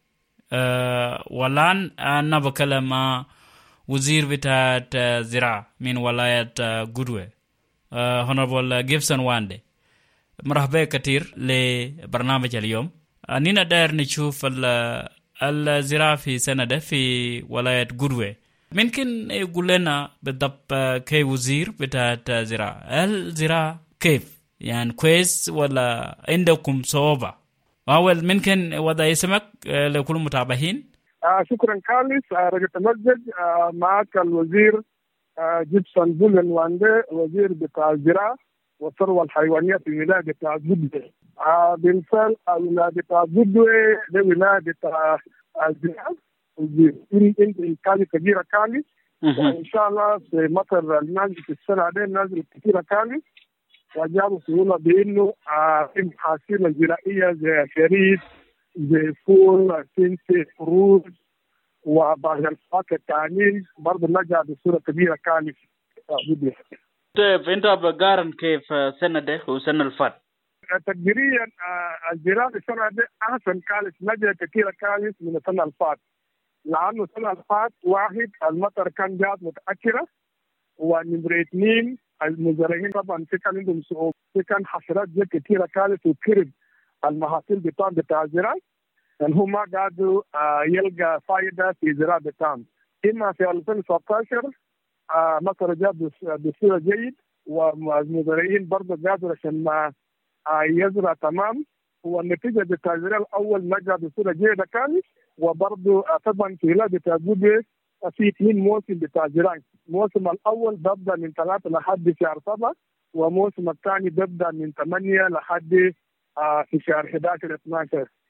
والآن أنا بكلم مع وزير بتاع زراعة من ولاية غودوي هونربل جيبسون واندي. مرحبا كثير لبرنامج اليوم. أننا داير نشوف الزراعة في سنة في ولاية غودوي. ممكن يقول لنا بالضبط كي وزير بتاع زراعة، هل زراعة كيف يعني كويس ولا عندكم صعوبة؟ أول ممكن وضع اسمك لكل متابعين. شكرا خالص. رجل تمزج معك الوزير جيبسون بولن واندي، وزير بتاع الزراعة والثروة الحيوانية في ولاية بتاع غودوي. بالفعل الولاية بتاع غودوي دي ولاية بتاع الزراعة in كالي كبيرة كالي، وإن شاء الله في مطر النازل في السنة دي نازل كثيرة كالي، وجابوا سهولة بإنه في محاصيل الزراعية زي شريط زي فول سنسي فروز وبعض الفواكه التانيين برضه نجا بصورة كبيرة كانت. طيب أنت بقارن كيف سنة ده وسنة الفات؟ تقديريا الزراعة السنة دي أحسن كانت، نجا كثيرة كانت من السنة الفات، لأنه السنة الفات واحد المطر كان جات متأخرة، ونمرة اثنين المزارعين طبعا في كان عندهم صعوبة، في كان حشرات زي كثيرة كانت وكرب المحاصيل بتاع الزراعة، يعني هم ما قادوا يلقى فائدة في زراعة بتاعهم. إما في 2019 مطر جاء بصورة جيد، والمزارعين برضه قادوا عشان ما يزرع تمام، والنتيجة بتاع الزراعة الأول نجا بصورة جيدة كانت. وبرضه طبعا في ولاية بتاع غودوي في 2 موسم بتاع الزراعة، الموسم الأول ببدأ من 3 لحد شهر 7، والموسم الثاني ببدأ من 8 لحد في شهر 11 12.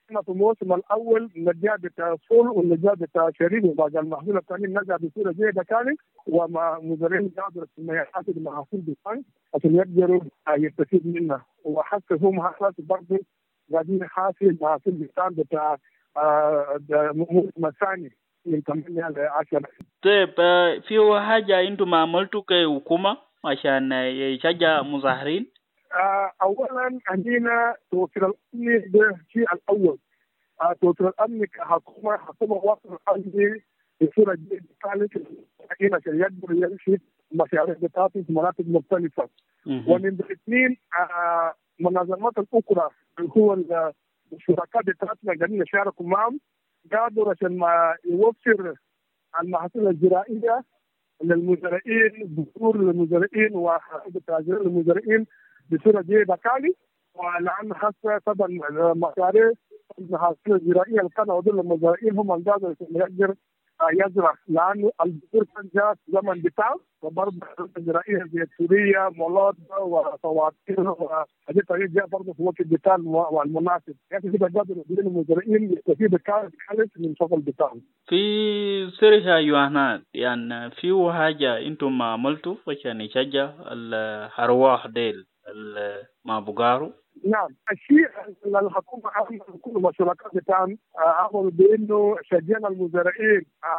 في الموسم الاول نجا بتاع فول والنجا بتاع شريف وبعد المحصول الثاني نجا بصوره جيده كانت ومع مزارعين قادرة ما يحاسب المحاصيل بتاعهم عشان يقدروا يستفيد منها وحتى هم حاسس برضه قاعدين يحاسب المحاصيل بتاعهم بتاع موسم الثاني من 8 ل 10. طيب في حاجة انتم عملتوا كحكومة عشان يشجع مظاهرين؟ اولا عندنا توفير الامن ده الشيء الاول. توفير الامن كحكومه وصل الامن بصوره جيده كانت عشان يقدر يمشي مشاريع بتاعته في مناطق مختلفه. ومن الاثنين منظمات الاخرى اللي هو الشركاء بتاعتنا قاعدين يشاركوا معهم قادروا عشان ما يوفر المحاصيل الزراعيه للمزارعين بذور للمزارعين وتاجير للمزارعين بصوره جيده كالي. ولان خاصه طبعا مشاريع المحاصيل الزراعيه اللي كانوا يدل المزارعين هم اللي قادروا يقدر يزرع لانه البذور كان جاء زمن بتاعه وبرضه الزراعيه زي سوريا مولود وصواتير وحاجات جاء برضه في وقت البتاع والمناسب. يعني كده قادروا المزارعين يستفيدوا كالي من شغل بتاعهم. في سيرها يوهنا يعني في حاجه انتم عملتوا عشان يشجع الارواح ديل ما بقاروا؟ نعم الشيء اللي الحكومه عملت كل الشركاء بتاعهم عملوا بانه شجعنا المزارعين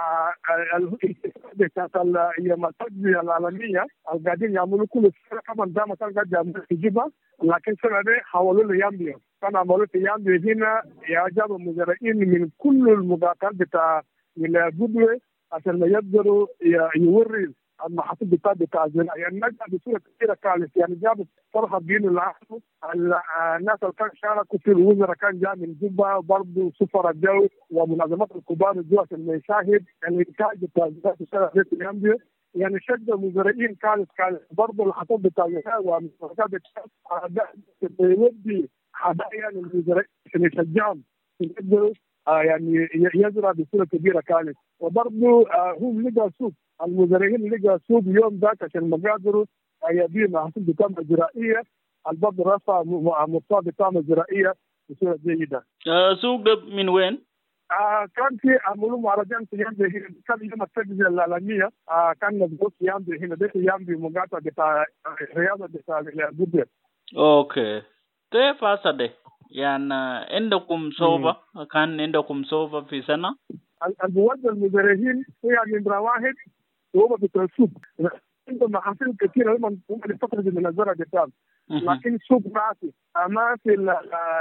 بتاعت التغذيه العالميه قاعدين يعملوا كل السنه كمان ده ما كان قاعد يعملوا في جبهه لكن السنه دي حولوا له يامبيو. كان عملوا في يامبيو هنا يجابوا المزارعين من كل المضاعفات بتاع ولايه بدوي عشان يقدروا يوري المحاصيل بتاع الزراعه. يعني نجح بصوره كثيره كانت يعني جابوا صراحه بين العالم الناس اللي كانوا شاركوا في الوزراء كان جاء من جوبا برضه سفراء الجو ومنظمات الكبار الجو عشان يشاهد الانتاج بتاع الزراعه في اليامبيو. يعني شجع المزارعين كانت برضه الحصاد بتاع الزراعه والمشاركات بتاع يودي هدايا للمزارعين عشان يشجعهم يقدروا يعني يزرع بصوره كبيره كانت. وبرضه هم لقوا سوق المزارعين لقوا سوق اليوم ذاك عشان ما قادروا يبيعوا محاصيل بتاعهم الزراعيه البعض رفع مستوى بتاعهم الزراعيه بصوره جيده. سوق ده من وين؟ كان في عملوا مهرجان في يامبي هنا كان يوم التغذيه العالميه كان مضبوط في يامبي هنا ده في يامبي مقاطعه بتاع الرياضه بتاع البودر. اوكي طيب هذا يعني عندكم صوبة كان عندكم صوبة في سنة؟ المواد المزارعين هي نمرة واحد صوبة بتاع السوق. عندهم محاصيل كثيرة هم يستخرجوا من الزرع بتاعهم لكن السوق ما في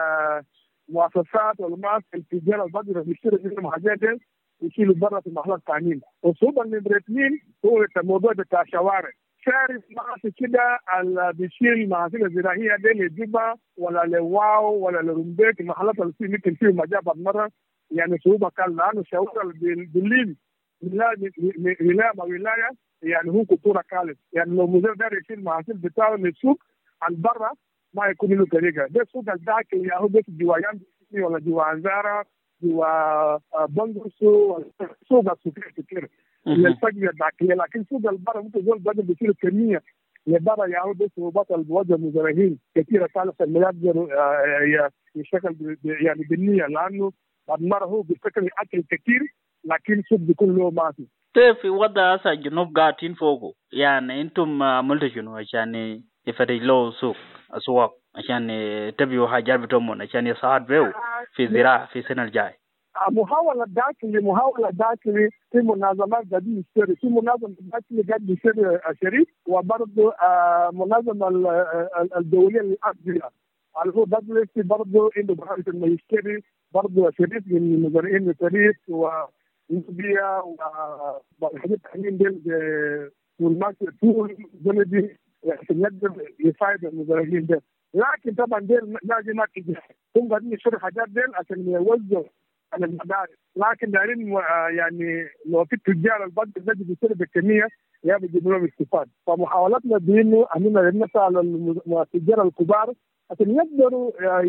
المؤسسات ولا ما في التجارة البقرة بيشتروا منهم حاجات يشيلوا برا في محلات ثانيين. والصوبة النمرة اثنين هو الموضوع بتاع الشوارع. شارع ما كده اللي بيشيل محاصيل الزراعيه دي لجوبا ولا لواو ولا لرمبيك المحلات اللي فيه ممكن فيه مجابر مره يعني صعوبه كان لانه الشوارع بالليل ولايه ما ولايه يعني هو كتوره كالت. يعني لو مزارع داري يشيل محاصيل بتاعه من السوق عن برا ما يكون له طريقه. ده السوق الداخلي اللي هو بس جوا يامبي ولا جوا انزارا جوا بنغرسو سوق السوق كتير للتجميع الداخليه. لكن سوق البر ممكن يقول بدل بيصير كميه لبرا يعود بس وبطل بوجه المزارعين كثيره كانت المقدر يشتغل يعني بالنيه لانه المره هو بيشتغل اكل كثير لكن سوق بيكون له ما في. طيب في وضع هسه الجنوب قاعدين فوقه يعني انتم عملتوا شنو عشان يفتح له سوق اسواق عشان تبيعوا حاجات بتوعهم عشان يساعد بيو في الزراعه في السنه الجايه؟ محاولة داخلي في منظمات قاعدين يشتري في منظمة داخلي قاعد يشتري شريك وبرضه منظمة الدولية للأغذية اللي هو دبليو برضه عنده برامج انه يشتري برضه شريك من المزارعين التاريخ وليبيا وحاجات ثانيين ديل والماركت طول جندي عشان يقدر يساعد المزارعين ديل. لكن طبعا ديل لازم هم قاعدين يشتروا حاجات ديل عشان يوزعوا على المدارس. لكن دارين يعني لو في تجار البنك الذي بيصير بالكميه يا بيجيب لهم استفاده. فمحاولتنا بانه اننا نسال التجار الكبار عشان يقدروا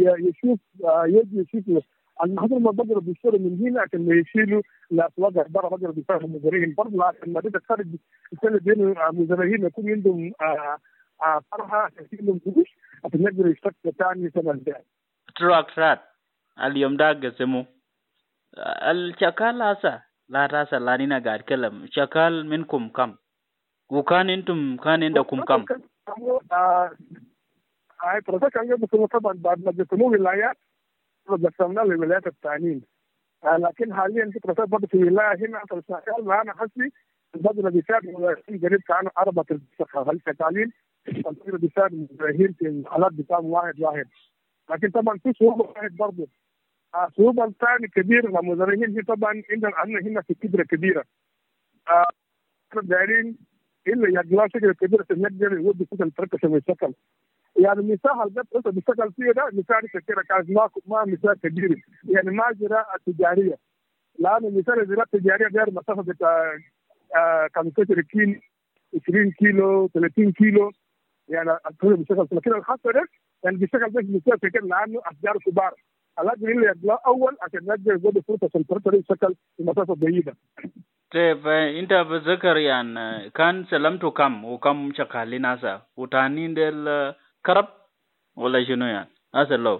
يشوفوا المحاصيل ما بقدروا بيشتروا من هنا عشان يشيلوا لاسواق برا بقدروا بيفهموا المزارعين برضه عشان ما بدك خارج السنه بين المزارعين يكون عندهم فرحه عشان يشيلوا قروش عشان يقدروا يشتغلوا ثاني سنه الجايه. تراكترات اليوم دا قسمو الشكال هسا لا تاسا لانينا قاعد كلام شكال منكم كم وكان انتم كان عندكم كم؟ هاي بروسيس كان يبقى طبعا بعد ما قسموا ولايات قسمنا للولايات الثانيين، لكن حاليا في بروسيس برضه في ولايه هنا في الشكال معنا حسي البدر بيساعد قريب كانوا 4 شكالين البدر بيساعد مزارعين في الحالات بتاعهم واحد، لكن طبعا في صعوبه واحد برضه. الصعوبه الثانيه كبيره للمزارعين هي طبعا عندنا هنا في كبره كبيره. دايرين الا يجوا شكل كبيره يقدر يودي فيها التركه من الشكل، يعني المساحه اللي بيشتغل فيها ده مساحه كثيره كانت ما مساحه كبيره، يعني ما زراعه تجاريه، لان المساحه الزراعه التجاريه داير مسافه بتاع 15 كيلو 20 كيلو 30 كيلو، يعني الكل بيشتغل في كده الخاصه ده يعني بيشتغل بس مساحه كده لانه اشجار كبار، الأجر اللي يطلع اول عشان يقدر يزود فرصه التركه يشتغل في مسافه بعيده. طيب انت بتذكر يعني كان سلمتوا كم وكم شغالين هسه وتانيين ديل كرب ولا شنو يعني هسه لو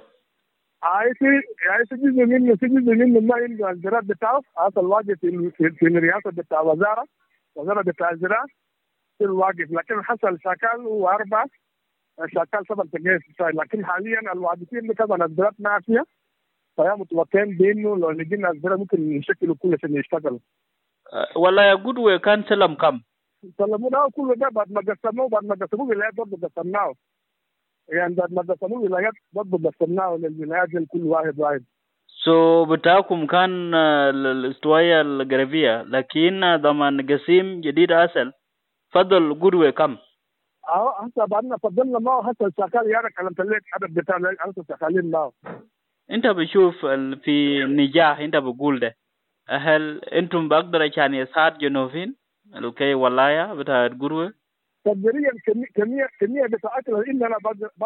عايز جزء منه ما عنده الزراعه بتاعه هسه الواقف في الرئاسه بتاع وزاره بتاع الزراعه في الواقف، لكن حصل شكال و4 شكال 7 تجهيز، لكن حاليا الواقفين كذا الزراعه ما فيها، فهي متوقعين بانه لو لقينا الزراعه ممكن يشكلوا كل شيء يشتغلوا. والله يا قدوة كان سلم كم؟ سلمونا كل ده بعد ما قسموه ولايات برضه قسمناه، يعني بعد ما قسموه ولايات برضه قسمناه للولايات كل واحد. بتاعكم كان الاستوائية الغربية، لكن ضمن قسيم جديد أصل فضل قدوة كم؟ هسه بعدنا فضلنا معه هسه الشكال يعني كلمت لك عدد بتاع هسه شغالين معه. انت بشوف في نجاح انت بقول ده هل انتم بقدر كان يساعد جنوبين الكي ولاية بتاع قدوة؟ تقديريا كمية بتاعتنا إن أنا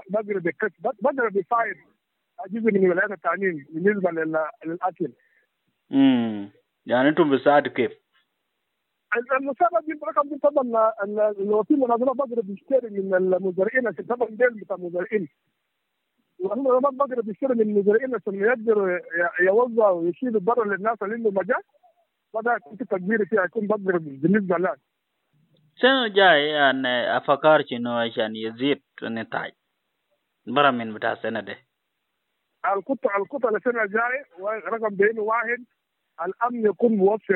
بقدر بفايد جزء من الولايات التانيين بالنسبة للأكل. يعني أنتم بتساعدوا كيف؟ المساعدة دي رقم طبعا لو في مناظرة بقدر بيشتري من المزارعين عشان طبعا ديل بتاع المزارعين. وهم ما بقدر بيشتري من المزارعين عشان يقدر يوزع ويشيل برا للناس اللي عنده مجال. بدأ يكون في تكبير فيها يكون بقدر بالنسبة لنا. سنة جاي يعني أفكار إنه عشان يزيد النتائج برا من بتاع السنة ده. الخطة للسنة الجاي رقم بين واحد الأمن يكون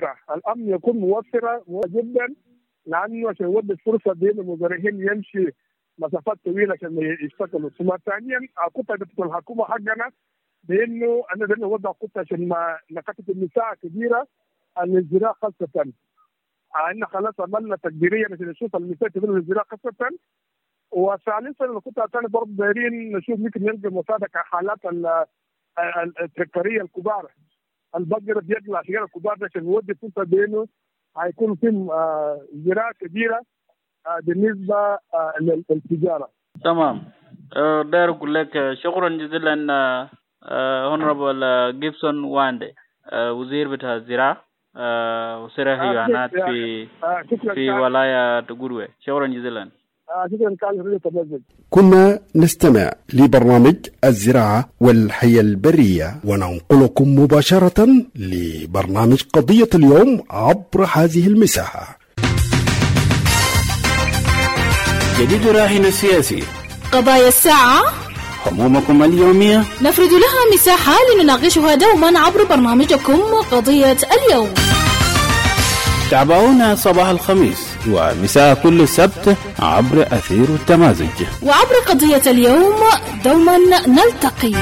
موفرة جدا، لأنه عشان يودي فرصة بين المزارعين يمشي مسافات طويلة عشان يشتغلوا. ثم ثانيا الخطة بتاعت الحكومة حقنا بأنه أنا بدنا نوضع خطة عشان ما نكتب المساحة كبيرة عن الزراعة خاصة. إحنا خلاص عملنا تقديريا عشان نشوف المساحة كبيرة للزراعة خاصة. وثالثا الخطة الثانية برضه دايرين نشوف ممكن نلقى مساعدة كحالات التركية الكبار البقرة بيطلع أشجار الكبار عشان يودي فرصة بأنه هيكون في زراعة كبيرة بالنسبة للتجارة. تمام. داير أقول لك شكرا جزيلا هونربل جيبسون واندي وزير بتاع الزراعة وسيرة حيوانات في ولاية قدوة. شكرا جزيلا. كنا نستمع لبرنامج الزراعة والحياة البرية وننقلكم مباشرة لبرنامج قضية اليوم عبر هذه المساحة. جديد راهن السياسي، قضايا الساعة، همومكم اليومية نفرد لها مساحة لنناقشها دوما عبر برنامجكم قضية اليوم. تابعونا صباح الخميس ومساء كل سبت عبر أثير التمازج، وعبر قضية اليوم دوما نلتقي.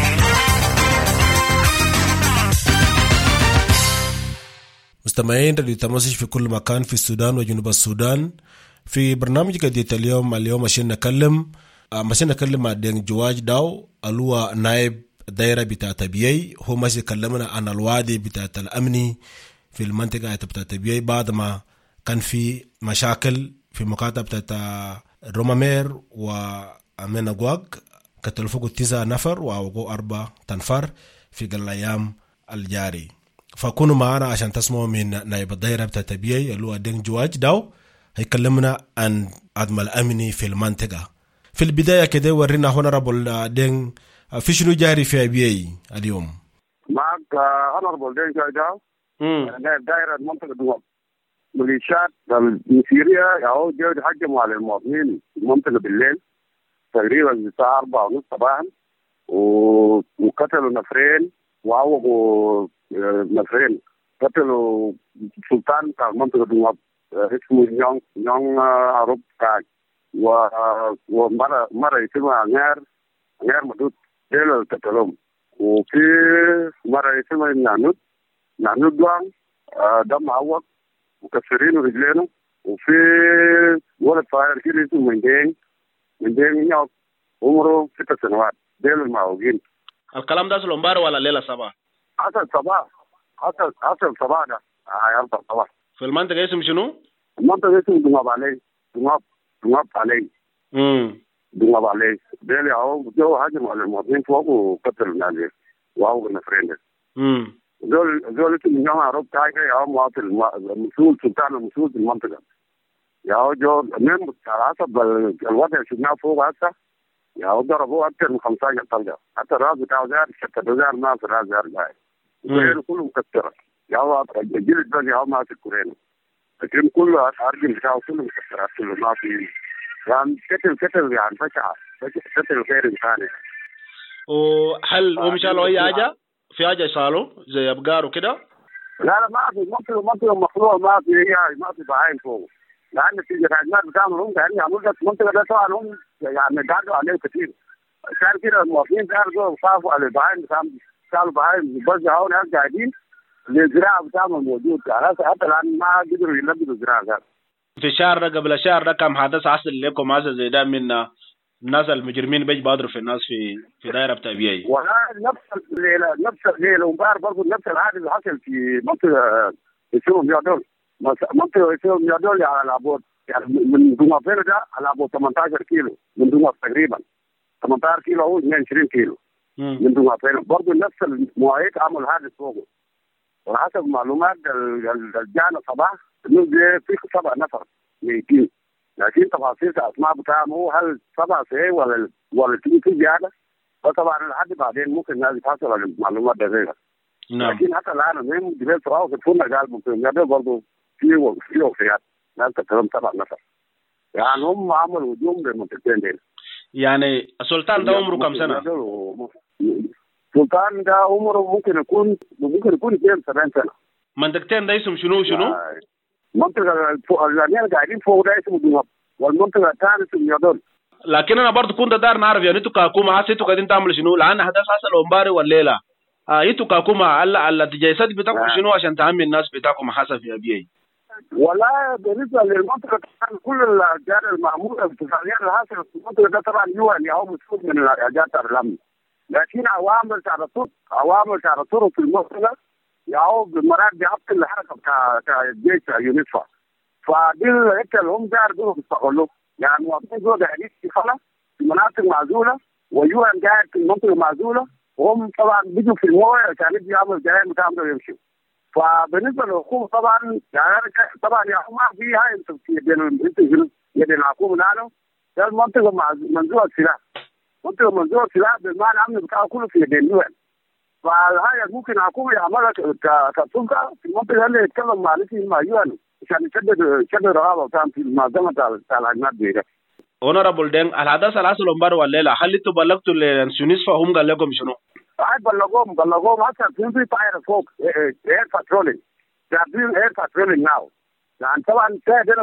مستمعين راديو تمازج في كل مكان في السودان وجنوب السودان. في برنامج قضية اليوم عشان نكلم مع دين جواج داو الوا نائب دايرة بتاع تبيي. هو ماشي كلمنا عن الوادي بتاع الأمني في المنطقة بتاع تبيي بعد ما كان في مشاكل في مكاتب بتاع رومامير وأمين أقواق، قتلوا فوق 9 نفر وأوقوا 4 تنفر في الأيام الجاري. فكونوا معنا عشان تسمعوا من نائب الدائرة بتاع تبيي اللي هو دين جواج داو هيكلمنا عن عدم الأمن في المنطقة. في البداية كده ورينا هنا رب دين في شنو جاري في أبيي اليوم. معك هنربل دين جايدا دائرة منطقة دواب ميليشيات من سوريا ياهو جو يهجموا على المواطنين في المنطقة بالليل تقريبا الساعة 4:30 صباحا وقتلوا نفرين وعوقوا نفرين. قتلوا سلطان بتاع المنطقة دواب اسمه نيون عرب كاج ومرة يسمى غير مدود ديل قتلهم. وفي مرة يسمى نعنود دوان دم معوق وكسرين رجلينه. وفي ولد صغير كده اسمه من يوم عمره 6 سنوات ديل المعوقين. الكلام ده أصل امبارح ولا ليلة صباح؟ أصل صباح ده يربط صباح. في المنطقة اسم شنو؟ المنطقة اسمه دماب علي دماب علي ديل ياهو جو هاجموا على المواطنين فوق وقتلوا الناس وعوقوا نفرين ده. دول اسمه نيون عرب كاج ياهو مواطن مسؤول سلطان المسؤول في المنطقة ياهو جو من على حسب الوضع شفناه فوق هسه ياهو ضربوه أكثر من 15 طلقة حتى الراس بتاعه زار شكله زار ما في الراس زار جاي كورينه كله مكسرة ياهو الجلد ده ياهو ما في كورينه لكن كله الأرجل بتاعه كله مكسرات كله ما في يعني كتل يعني فشعة كتل غير إنساني. وهل هم شالوا أي حاجة؟ في حاجة شالوا زي أبقار وكده؟ لا ما في منطقة مخلوع ما في بعين فوق لأن في الهجمات بتاعهم هم قاعدين يعملوا ده المنطقة ده طبعا هم يعني قعدوا عليه كتير كان كده المواطنين قعدوا خافوا على البعين بتاعهم كانوا بعين بس هون ناس قاعدين الزراعة بتاعهم موجود حتى الآن ما قدروا يلبسوا الزراعة ده. في الشهر ده قبل الشهر ده كم حدث حصل لكم هذا زي ده من الناس المجرمين بيجي بيضربوا في الناس في دائرة بتابعية؟ ولا نفس الليلة ومبارح برضه نفس الحادث اللي حصل في منطقة اسمه ميادول منطقة اسمه ميادول على العبود يعني من دماغ ده على ابو 18 كيلو من دماغ تقريبا 18 كيلو او 22 كيلو من دماغ برضه نفس المواعيد عمل حادث فوقه وحسب معلومات الجانا صباح انه في 7 نفر ميتين لكن تفاصيل الاسماء بتاعهم هو هل 7 سنين ولا في زياده فطبعا لحد بعدين ممكن الناس يتحصل على المعلومات دي غيرها. لكن حتى الان المهم جبال صراحه في الفرن قال ممكن برضه في وفيات ناس تكلم 7 نفر يعني هم عملوا هجوم للمنطقتين دي. يعني السلطان ده عمره كم سنه؟ السلطان ده عمره ممكن يكون 72 سنه. منطقتين ده اسم شنو؟ منطقه اللي قاعدين فوق ده اسمه دماب والمنطقه الثانيه اسمه يادول. لكن انا برضه كنت دار نعرف يعني انتوا كحكومه هسه انتوا قاعدين تعملوا شنو؟ لان حدث حصل امبارح والليله انتوا كحكومه التجهيزات بتاعكم شنو عشان تحمي الناس بتاعكم حصل في ابيعي؟ ولا بالنسبه للمنطقه كل الجار المعموله بالتفاعلات اللي حصلت في المنطقه ده طبعا هو مسؤول من الاجازات الرمل لكن عوامل تاع الطرق في المنطقه ياهو بالمرات بيعطل الحركه بتاع الجيش يونسفا فدي اللي هم دول بيستغلوا يعني المواطنين دول قاعدين في خلا في مناطق معزوله ويوان قاعد في المنطقه معزوله وهم طبعا بيجوا في المويه عشان يعملوا جرائم بتاعهم ويمشوا. فبالنسبه للحكومه طبعا يعني طبعا يا ما في هاي بين الحكومه لانه ده المنطقه منزوعه سلاح منطقه منزوعه سلاح بالمعنى الامن بتاعه كله في يدين اليوان. فهاي ممكن الحكومه يعملها كسلطه في المنطقه اللي يتكلم مع يوان عشان يشدد الرقابه بتاعهم في المنظمه بتاع الهجمات دي. Honorable Deng, الحدث اللي حصل امبارح والليله هل انتوا بلغتوا لليونسفا هم قال لكم شنو؟ بلغوهم هسه في طائره فوق اير باترولينج جايبين اير باترولينج ناو يعني طبعا ده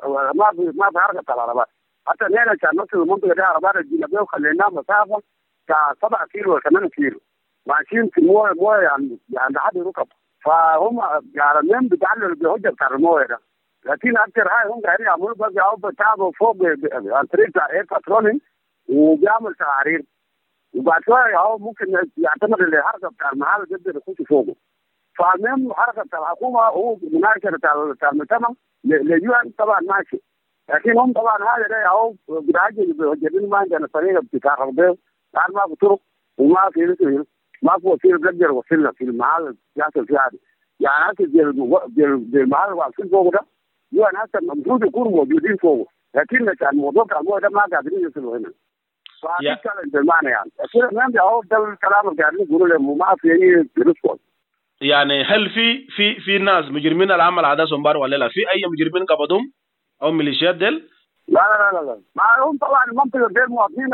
ما في حركه العربات حتى نحن كان نوصل المنطقه دي عربات الجنوبيه وخليناها مسافه 7 كيلو و 8 كيلو ماشيين في مويه يعني لحد ركب فهم يعني اليوم بيتعلموا بهجه بتاع المويه ده لكن اكثر هاي هم قاعدين يعملوا بس بتاعوا فوق عن طريق اير باترولينج وبيعمل تعارير وبعد شويه هو ممكن يعتمد الحركه بتاع المحل جدا يخش فوقه. فالمهم الحركه بتاع الحكومه هو مناقشه بتاع المجتمع لليون طبعا ماشي لكن هم طبعا هذا ده هو جايبين ما عندنا طريقه بتاع به ما في طرق وما في ما في وسيله بنقدر نوصلها في المحل يحصل فيها هذه يعني هسه دي المحل واقفين فوق ده يون هسه المفروض يكونوا موجودين فوق لكن كان الموضوع بتاع الموضوع ده ما قادرين يوصلوا هنا. فاتكلم بالمعنى يعني أصير نعم هو ده الكلام اللي قاعدين يقولوا له ما في أي ريسبونس. يعني هل في ناس مجرمين العمل هذا سنبار ولا لا؟ في أي مجرمين قبضهم أو ميليشيات ديل؟ لا ما هم طبعا المنطقة ديل مواطنين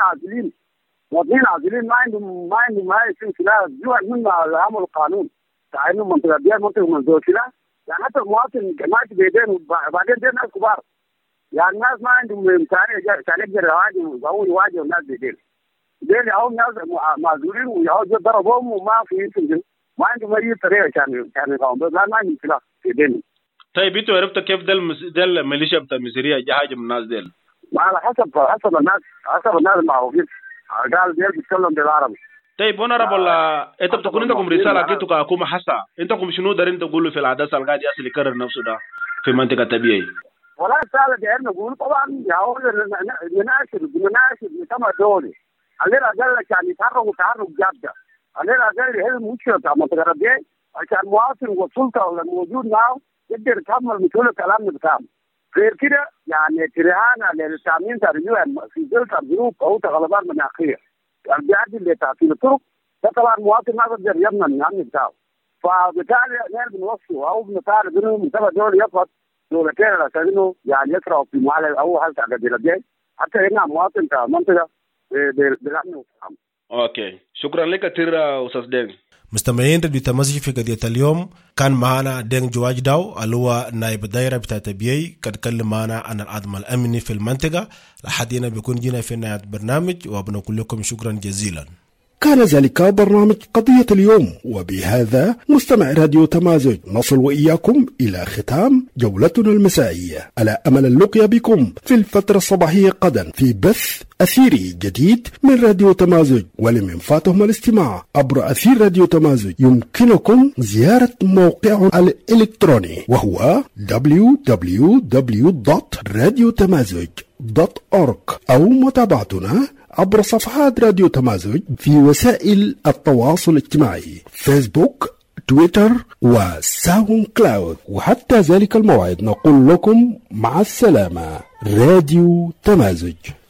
عادلين ما عندهم ما يصير سلاح جوا من العمل القانون تعينوا منطقة ديل منطقة منزوج سلاح يعني حتى المواطن جماعة بيدين وبعدين ديل ناس كبار يعني الناس ما عندهم إمكانية عشان يقدر يواجهوا الناس بيدين ديل يهو الناس معذورين ويهو ضربهم وما في يمكن ما عندهم أي طريقة عشان يقاوموا لا ما عندهم سلاح بيدين. طيب انتوا عرفتوا كيف دل الميليشيا بتاع المصرية جهاجم الناس ديل؟ على حسب الناس المعروفين قال ديل بيتكلم بالعربي. طيب هونرابل انت بتكون عندكم رسالة كنتوا كحكومة حسا انتكم شنو دارين تقولوا في الحدث اللي قاعد يصل يكرر نفسه ده في منطقة طبيعي؟ ولا رسالة دايرين نقول طبعا يهو نناشد كما دولي علينا قال لك يعني تحرك جادة علينا قال هذه المشكلة بتاع منطقة طبيعي عشان المواطن والسلطة الموجود معه يقدر يكمل مثل الكلام بتاعه. غير كده يعني ترهانا للتامين ترجوع في دلتا الظروف او تغلبات مناخيه البيعدي لتعطيل الطرق ده طبعا المواطن ما بيقدر يمنع من الامن بتاعه فبالتالي نحن بنوصيه او بنطالب انه منتبه دول يفقد دولتين عشان انه يعني يسرعوا في معالجه او حل تعديل الجاي حتى هنا مواطن كمنطقه بالامن والسلام. اوكي شكرا لك كثير استاذ دين. مستمعين راديو تمازج في قضية اليوم كان معنا دين جواج داو اللي هو نائب دايرة بتاع تبيي قد تكلم معنا عن العدم الأمني في المنطقة لحد هنا بيكون جينا في نهاية برنامج وبنقول لكم شكرا جزيلا. كان ذلك برنامج قضية اليوم وبهذا مستمع راديو تمازج نصل وإياكم إلى ختام جولتنا المسائية على أمل اللقيا بكم في الفترة الصباحية غدا في بث أثيري جديد من راديو تمازج ولمن فاتهم الاستماع عبر أثير راديو تمازج يمكنكم زيارة موقعنا الإلكتروني وهو www.radiotamazoj.org أو متابعتنا عبر صفحات راديو تمازج في وسائل التواصل الاجتماعي فيسبوك تويتر وساوند كلاود وحتى ذلك الموعد نقول لكم مع السلامة راديو تمازج.